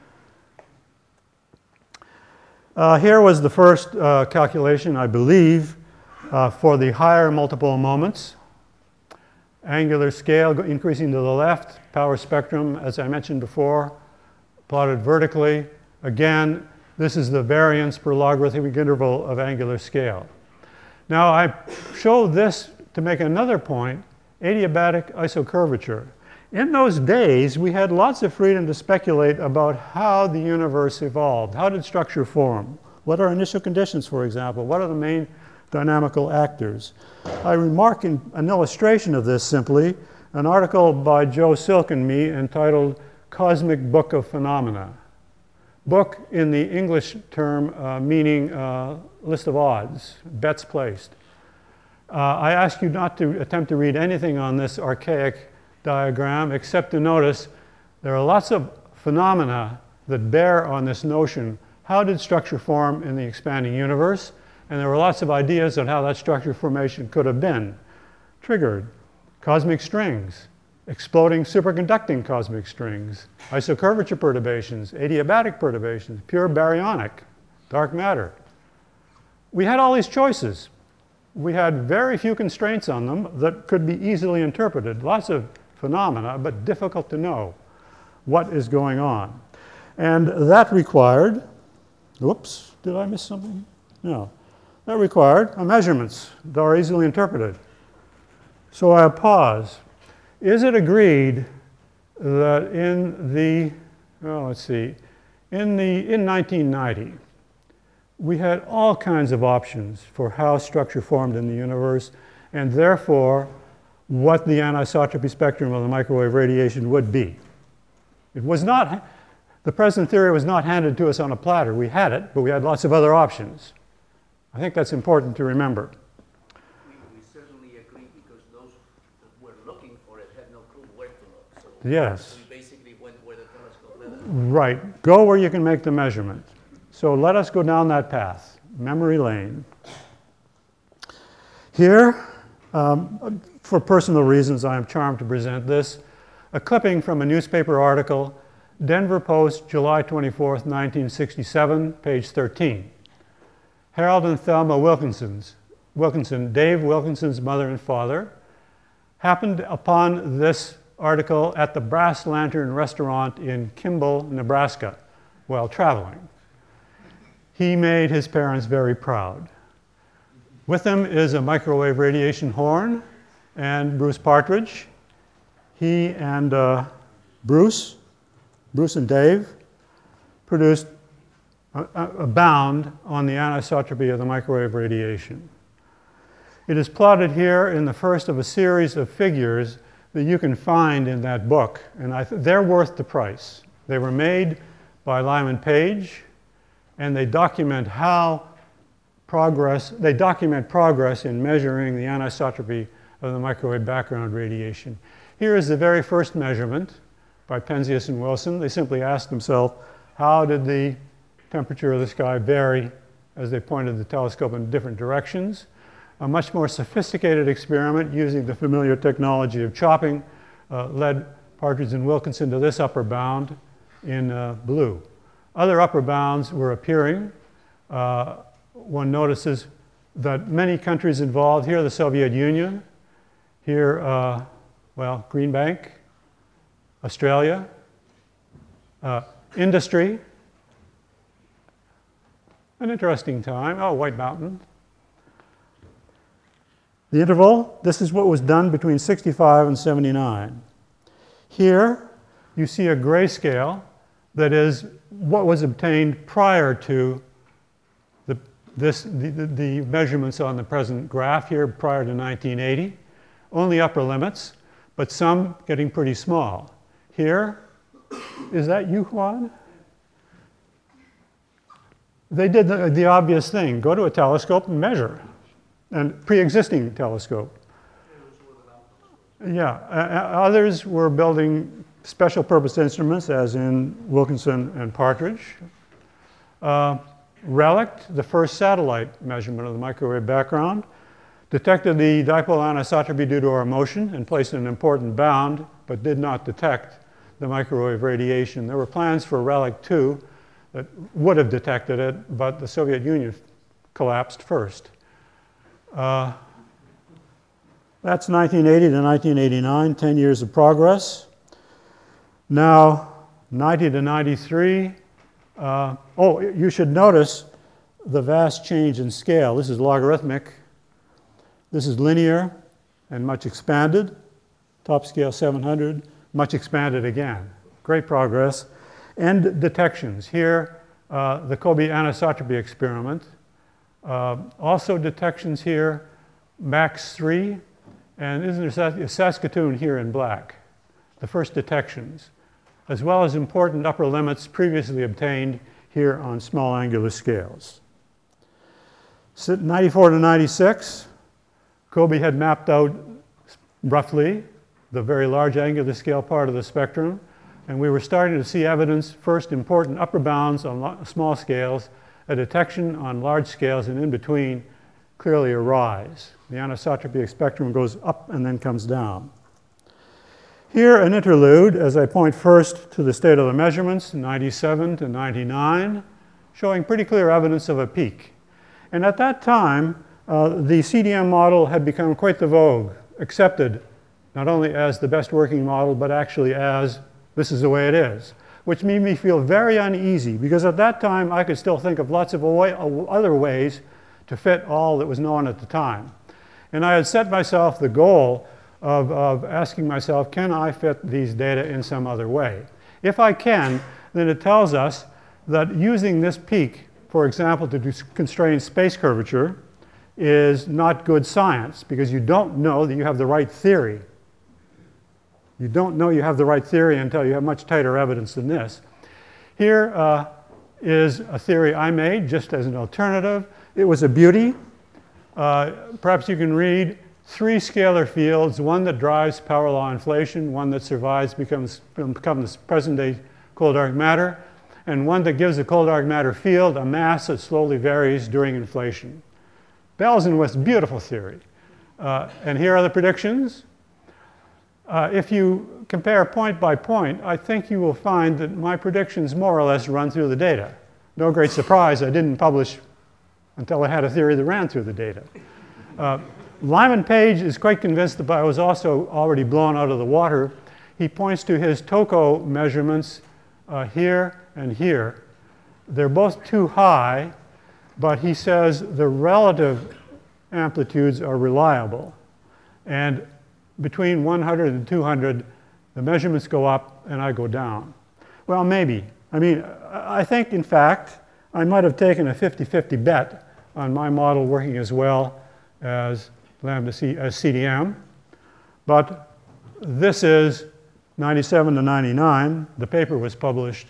Uh, here was the first uh, calculation, I believe, uh, for the higher multiple moments. Angular scale increasing to the left, power spectrum, as I mentioned before, plotted vertically. Again, this is the variance per logarithmic interval of angular scale. Now, I show this to make another point, adiabatic isocurvature. In those days, we had lots of freedom to speculate about how the universe evolved. How did structure form? What are initial conditions, for example? What are the main dynamical actors? I remark in an illustration of this simply, an article by Joe Silk and me entitled Cosmic Book of Phenomena. Book in the English term uh, meaning uh, list of odds, bets placed. Uh, I ask you not to attempt to read anything on this archaic diagram, except to notice there are lots of phenomena that bear on this notion. How did structure form in the expanding universe? And there were lots of ideas on how that structure formation could have been triggered. Cosmic strings, exploding superconducting cosmic strings, isocurvature perturbations, adiabatic perturbations, pure baryonic, dark matter. We had all these choices. We had very few constraints on them that could be easily interpreted. Lots of phenomena, but difficult to know what is going on. And that required, whoops, did I miss something? No. That required a measurements that are easily interpreted. So I pause. Is it agreed that in the, well, let's see, in, the, in nineteen ninety, we had all kinds of options for how structure formed in the universe, and therefore what the anisotropy spectrum of the microwave radiation would be? It was not, the present theory was not handed to us on a platter. We had it, but we had lots of other options. I think that's important to remember. We, we certainly agree, because those that were looking for it had no clue where to look. So Yes. we basically went where the telescope led us. Right. Go where you can make the measurement. So let us go down that path, memory lane. Here, um, for personal reasons, I am charmed to present this, a clipping from a newspaper article, Denver Post, July twenty-fourth, nineteen sixty-seven, page thirteen. Harold and Thelma Wilkinson's, Wilkinson, Dave Wilkinson's mother and father, happened upon this article at the Brass Lantern restaurant in Kimball, Nebraska, while traveling. He made his parents very proud. With him is a microwave radiation horn and Bruce Partridge. He and uh, Bruce, Bruce and Dave, produced a, a bound on the anisotropy of the microwave radiation. It is plotted here in the first of a series of figures that you can find in that book, and I th they're worth the price. They were made by Lyman Page, and they document how progress, they document progress in measuring the anisotropy of the microwave background radiation. Here is the very first measurement by Penzias and Wilson. They simply asked themselves, how did the temperature of the sky vary as they pointed the telescope in different directions? A much more sophisticated experiment using the familiar technology of chopping uh, led Partridge and Wilkinson to this upper bound in uh, blue. Other upper bounds were appearing. Uh, one notices that many countries involved, here the Soviet Union, here, uh, well, Green Bank, Australia, uh, industry, an interesting time, oh, White Mountain. The interval, this is what was done between sixty-five and seventy-nine. Here, you see a grayscale that is what was obtained prior to the, this, the, the measurements on the present graph here prior to nineteen eighty. Only upper limits, but some getting pretty small. Here, is that you, Juan? They did the, the obvious thing, go to a telescope and measure, and pre-existing telescope. Yeah, uh, others were building special purpose instruments, as in Wilkinson and Partridge. Uh, Relict, the first satellite measurement of the microwave background, detected the dipole anisotropy due to our motion and placed an important bound, but did not detect the microwave radiation. There were plans for Relict two that would have detected it, but the Soviet Union collapsed first. Uh, that's nineteen eighty to nineteen eighty-nine, ten years of progress. Now, ninety to ninety-three, uh, oh, you should notice the vast change in scale. This is logarithmic. This is linear and much expanded. Top scale seven hundred, much expanded again. Great progress. And detections. Here, uh, the Kobe anisotropy experiment. Uh, also detections here, max three, and isn't there Saskatoon here in black? The first detections, as well as important upper limits previously obtained here on small angular scales. So ninety-four to ninety-six, Kobe had mapped out roughly the very large angular scale part of the spectrum, and we were starting to see evidence, first important upper bounds on small scales, a detection on large scales, and in between, clearly a rise. The anisotropy spectrum goes up and then comes down. Here, an interlude, as I point first to the state of the measurements, ninety-seven to ninety-nine, showing pretty clear evidence of a peak. And at that time, uh, the C D M model had become quite the vogue, accepted not only as the best working model, but actually as this is the way it is. which made me feel very uneasy, because at that time I could still think of lots of way, other ways to fit all that was known at the time. And I had set myself the goal of, of asking myself, can I fit these data in some other way? If I can, then it tells us that using this peak, for example, to do constrain space curvature, is not good science, because you don't know that you have the right theory. You don't know you have the right theory until you have much tighter evidence than this. Here uh, is a theory I made just as an alternative. It was a beauty. Uh, perhaps you can read three scalar fields, one that drives power law inflation, one that survives, becomes, becomes present-day cold dark matter, and one that gives the cold dark matter field a mass that slowly varies during inflation. Bells and Whistles, beautiful theory. Uh, and here are the predictions. Uh, if you compare point by point, I think you will find that my predictions more or less run through the data. No great surprise, I didn't publish until I had a theory that ran through the data. Uh, Lyman Page is quite convinced that I was also already blown out of the water. He points to his TOCO measurements uh, here and here. They're both too high, but he says the relative amplitudes are reliable. And between one hundred and two hundred, the measurements go up and I go down. Well, maybe. I mean, I think, in fact, I might have taken a fifty fifty bet on my model working as well as lambda C, as C D M. But this is ninety-seven to ninety-nine. The paper was published,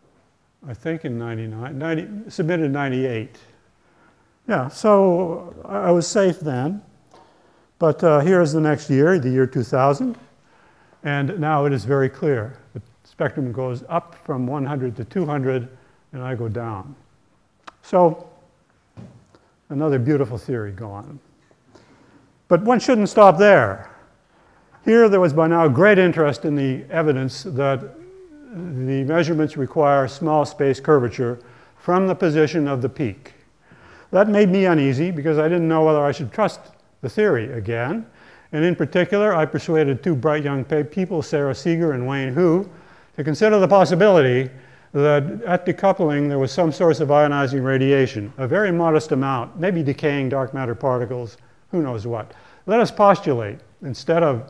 I think, in ninety-nine, ninety, submitted in ninety-eight. Yeah, so I was safe then. But uh, here's the next year, the year two thousand, and now it is very clear. The spectrum goes up from one hundred to two hundred, and I go down. So another beautiful theory gone. But one shouldn't stop there. Here there was by now great interest in the evidence that the measurements require small space curvature from the position of the peak. That made me uneasy because I didn't know whether I should trust the theory again. And in particular, I persuaded two bright young people, Sarah Seeger and Wayne Hu, to consider the possibility that at decoupling there was some source of ionizing radiation, a very modest amount, maybe decaying dark matter particles, who knows what. Let us postulate, instead of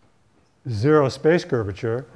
zero space curvature,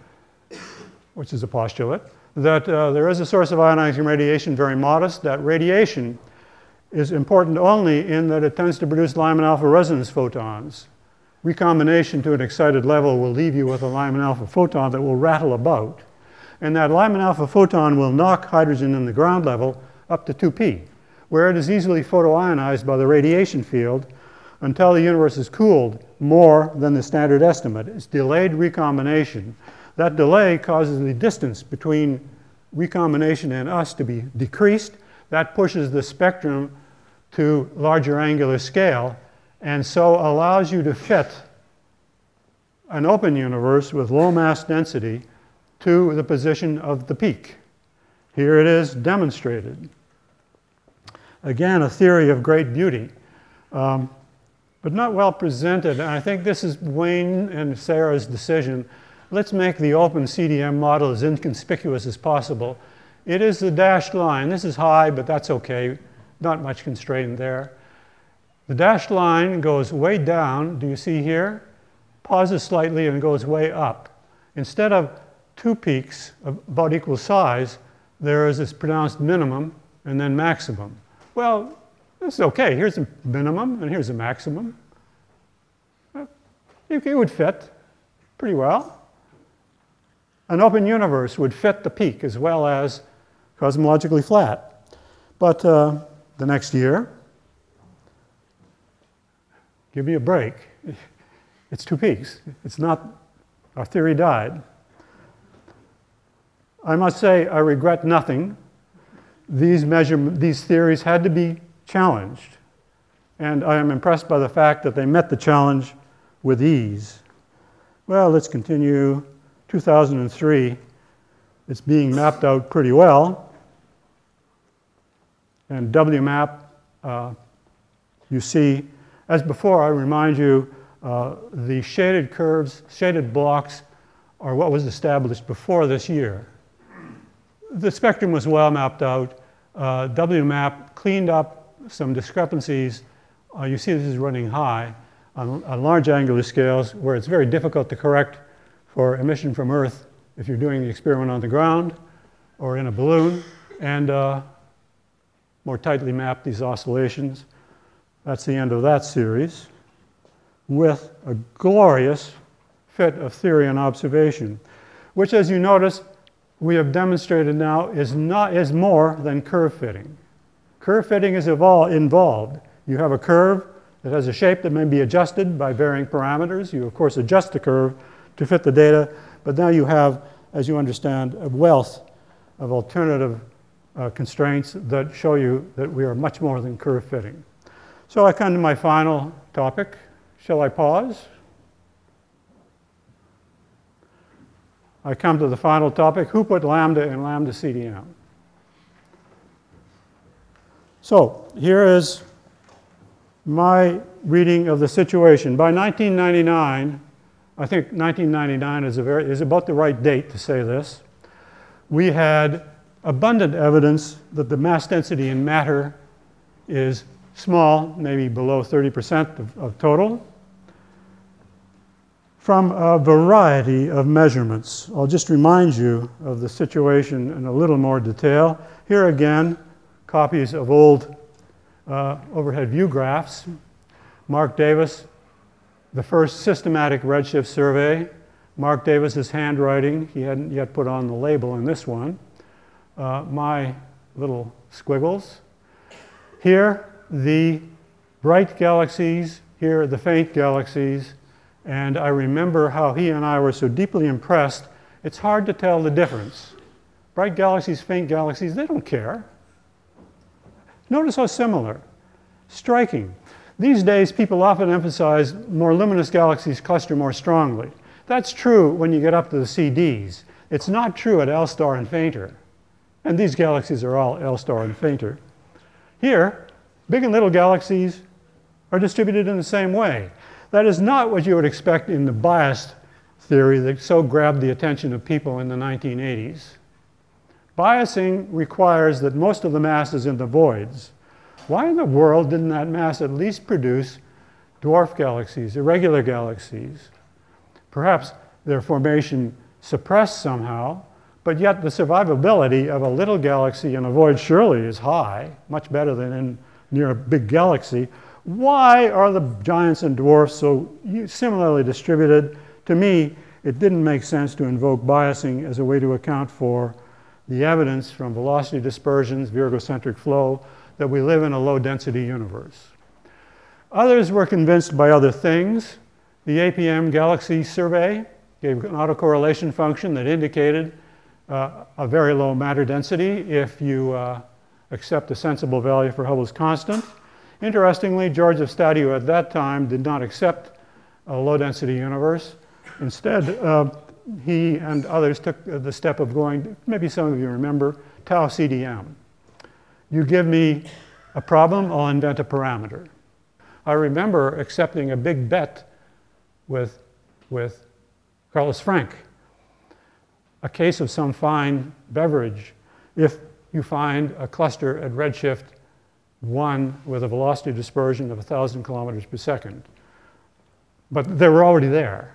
which is a postulate, that uh, there is a source of ionizing radiation, very modest. That radiation is important only in that it tends to produce Lyman alpha resonance photons. Recombination to an excited level will leave you with a Lyman alpha photon that will rattle about. And that Lyman alpha photon will knock hydrogen in the ground level up to two P, where it is easily photoionized by the radiation field until the universe is cooled more than the standard estimate. It's delayed recombination. That delay causes the distance between recombination and us to be decreased. That pushes the spectrum to larger angular scale, and so allows you to fit an open universe with low mass density to the position of the peak. Here it is demonstrated. Again, a theory of great beauty, um, but not well presented. And I think this is Wayne and Sarah's decision. Let's make the open C D M model as inconspicuous as possible. It is the dashed line. This is high, but that's okay. Not much constraint there. The dashed line goes way down. Do you see here? Pauses slightly and goes way up. Instead of two peaks of about equal size, there is this pronounced minimum and then maximum. Well, this is okay. Here's a minimum and here's a maximum. It would fit pretty well. An open universe would fit the peak as well as cosmologically flat. But uh, the next year, give me a break. It's two peaks. It's not, our theory died. I must say, I regret nothing. These measurement, these theories had to be challenged. And I am impressed by the fact that they met the challenge with ease. Well, let's continue. two thousand three, it's being mapped out pretty well. And W map, uh, you see, as before, I remind you, uh, the shaded curves, shaded blocks, are what was established before this year. the spectrum was well mapped out. Uh, W map cleaned up some discrepancies. Uh, you see this is running high on, on large angular scales where it's very difficult to correct for emission from Earth if you're doing the experiment on the ground or in a balloon, and uh, more tightly map these oscillations. That's the end of that series with a glorious fit of theory and observation, which, as you notice, we have demonstrated now is, not, is more than curve fitting. Curve fitting is evol- involved. You have a curve that has a shape that may be adjusted by varying parameters. You, of course, adjust the curve to fit the data, but now you have, as you understand, a wealth of alternative uh, constraints that show you that we are much more than curve fitting. So I come to my final topic. Shall I pause? I come to the final topic. Who put lambda in lambda C D M? So here is my reading of the situation. By nineteen ninety-nine, I think nineteen ninety-nine is, a very, is about the right date to say this, we had abundant evidence that the mass density in matter is small, maybe below thirty percent of, of total, from a variety of measurements. I'll just remind you of the situation in a little more detail. Here again, copies of old uh, overhead view graphs. Mark Davis, the first systematic redshift survey. Mark Davis's handwriting, he hadn't yet put on the label in this one. Uh, my little squiggles. Here, the bright galaxies, here the faint galaxies, and I remember how he and I were so deeply impressed, it's hard to tell the difference. Bright galaxies, faint galaxies, they don't care. Notice how similar. Striking. These days, people often emphasize more luminous galaxies cluster more strongly. That's true when you get up to the C Ds. It's not true at L star and fainter. And these galaxies are all L star and fainter. Here, big and little galaxies are distributed in the same way. That is not what you would expect in the biased theory that so grabbed the attention of people in the nineteen eighties. Biasing requires that most of the mass is in the voids. Why in the world didn't that mass at least produce dwarf galaxies, irregular galaxies? Perhaps their formation suppressed somehow, but yet the survivability of a little galaxy in a void surely is high, much better than in near a big galaxy. Why are the giants and dwarfs so similarly distributed? To me, it didn't make sense to invoke biasing as a way to account for the evidence from velocity dispersions, Virgocentric flow, that we live in a low-density universe. Others were convinced by other things. The A P M galaxy survey gave an autocorrelation function that indicated uh, a very low matter density if you uh, accept a sensible value for Hubble's constant. Interestingly, George of Stadio at that time did not accept a low-density universe. Instead, uh, he and others took the step of going, maybe some of you remember, tau C D M. You give me a problem, I'll invent a parameter. I remember accepting a big bet with, with Carlos Frank, a case of some fine beverage. If you find a cluster at redshift one with a velocity dispersion of one thousand kilometers per second. But they were already there.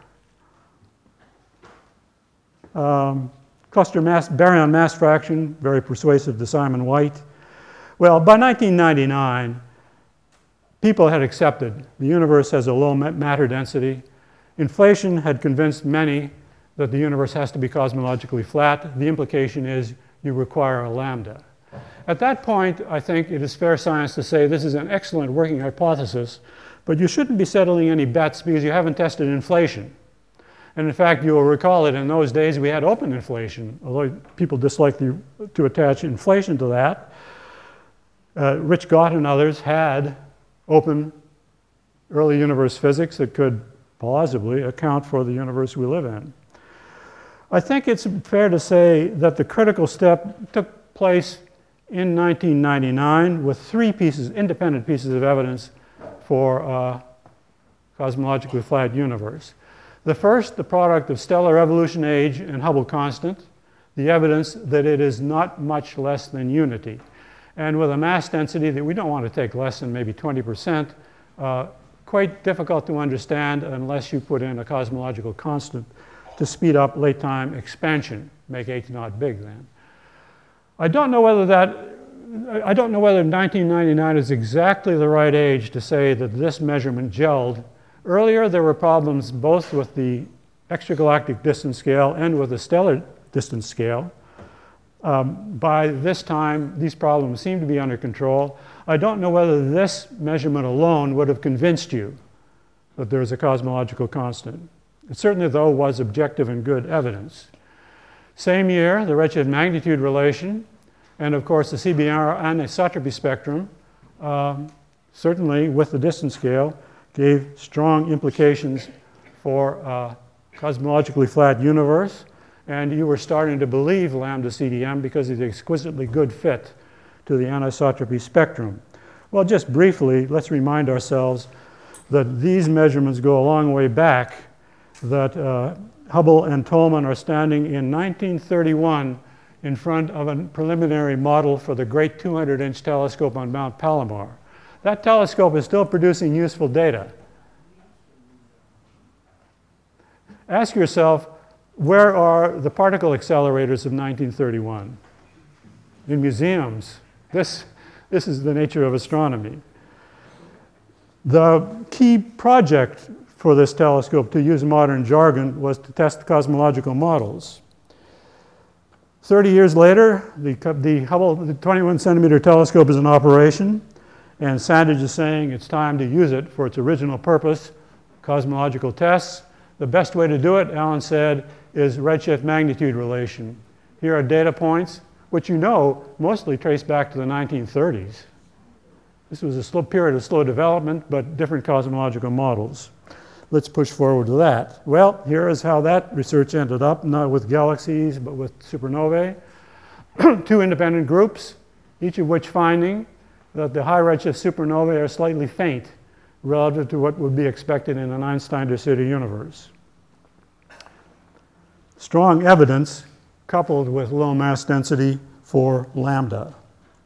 Um, cluster mass, baryon mass fraction, very persuasive to Simon White. Well, by nineteen ninety-nine, people had accepted the universe has a low matter density. Inflation had convinced many that the universe has to be cosmologically flat. The implication is you require a lambda. At that point, I think it is fair science to say this is an excellent working hypothesis, but you shouldn't be settling any bets because you haven't tested inflation. And in fact, you will recall that in those days we had open inflation, although people dislike the, to attach inflation to that. Uh, Rich Gott and others had open early universe physics that could plausibly account for the universe we live in. I think it's fair to say that the critical step took place in nineteen ninety-nine with three pieces, independent pieces of evidence for a cosmologically flat universe. The first, the product of stellar evolution age and Hubble constant. the evidence that it is not much less than unity. And with a mass density that we don't want to take less than maybe twenty percent, uh, quite difficult to understand unless you put in a cosmological constant to speed up late time expansion, make H naught big then. I don't know whether that, I don't know whether nineteen ninety-nine is exactly the right age to say that this measurement gelled. Earlier there were problems both with the extragalactic distance scale and with the stellar distance scale. Um, by this time, these problems seem to be under control. I don't know whether this measurement alone would have convinced you that there is a cosmological constant. It certainly, though, was objective and good evidence. Same year, the redshift magnitude relation, and of course the C B R anisotropy spectrum, um, certainly with the distance scale, gave strong implications for uh, cosmologically flat universe. And you were starting to believe lambda C D M because of the exquisitely good fit to the anisotropy spectrum. Well, just briefly, let's remind ourselves that these measurements go a long way back, that uh, Hubble and Tolman are standing in nineteen thirty-one in front of a preliminary model for the great two hundred inch telescope on Mount Palomar. That telescope is still producing useful data. Ask yourself, where are the particle accelerators of nineteen thirty-one? In museums. This, this is the nature of astronomy. The key project for this telescope, to use modern jargon, was to test cosmological models. thirty years later, the, the Hubble, the twenty-one centimeter telescope is in operation, and Sandage is saying it's time to use it for its original purpose, cosmological tests. The best way to do it, Alan said, is redshift magnitude relation. Here are data points, which you know mostly trace back to the nineteen thirties. This was a slow period of slow development, but different cosmological models. Let's push forward to that. Well, here is how that research ended up, not with galaxies, but with supernovae. Two independent groups, each of which finding that the high redshift supernovae are slightly faint relative to what would be expected in an Einstein-de Sitter universe. Strong evidence coupled with low mass density for lambda.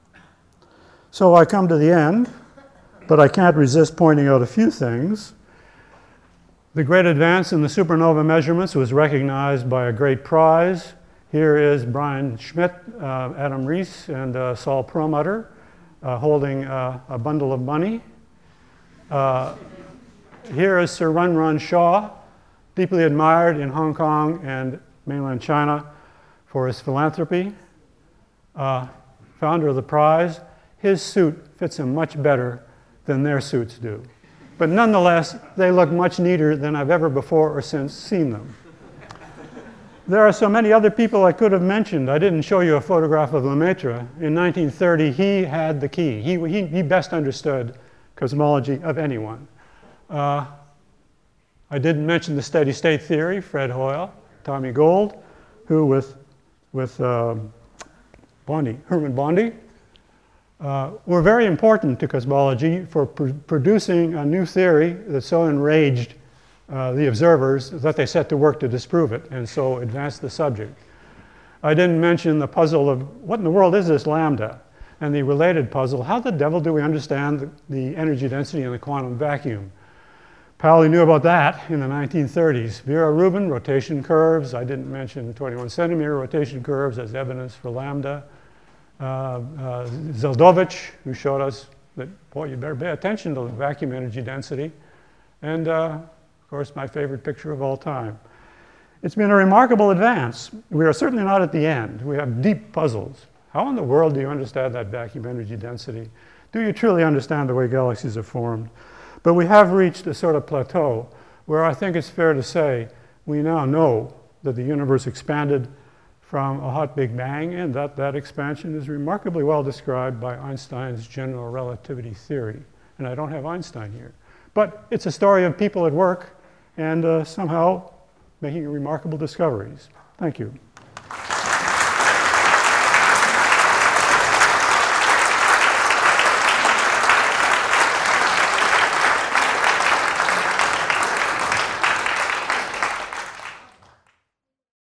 So I come to the end, but I can't resist pointing out a few things. The great advance in the supernova measurements was recognized by a great prize. Here is Brian Schmidt, uh, Adam Rees, and uh, Saul Perlmutter uh, holding uh, a bundle of money. Uh, here is Sir Run Run Shaw, deeply admired in Hong Kong and mainland China for his philanthropy, uh, founder of the prize. His suit fits him much better than their suits do. But nonetheless, they look much neater than I've ever before or since seen them. There are so many other people I could have mentioned. I didn't show you a photograph of Lemaitre. In nineteen thirty, he had the key. He, he, he best understood cosmology of anyone. Uh, I didn't mention the steady state theory, Fred Hoyle, Tommy Gold, who with, with um, Bondi, Herman Bondi, uh, were very important to cosmology for pr producing a new theory that so enraged uh, the observers that they set to work to disprove it, and so advanced the subject. I didn't mention the puzzle of what in the world is this lambda, and the related puzzle, how the devil do we understand the, the energy density in the quantum vacuum? Pauli knew about that in the nineteen thirties. Vera Rubin, rotation curves. I didn't mention twenty-one centimeter rotation curves as evidence for lambda. Uh, uh, Zeldovich, who showed us that, boy, you better pay attention to the vacuum energy density. And, uh, of course, my favorite picture of all time. It's been a remarkable advance. We are certainly not at the end. We have deep puzzles. How in the world do you understand that vacuum energy density? Do you truly understand the way galaxies are formed? But we have reached a sort of plateau where I think it's fair to say we now know that the universe expanded from a hot Big Bang, and that that expansion is remarkably well described by Einstein's general relativity theory. And I don't have Einstein here. But it's a story of people at work and uh, somehow making remarkable discoveries. Thank you.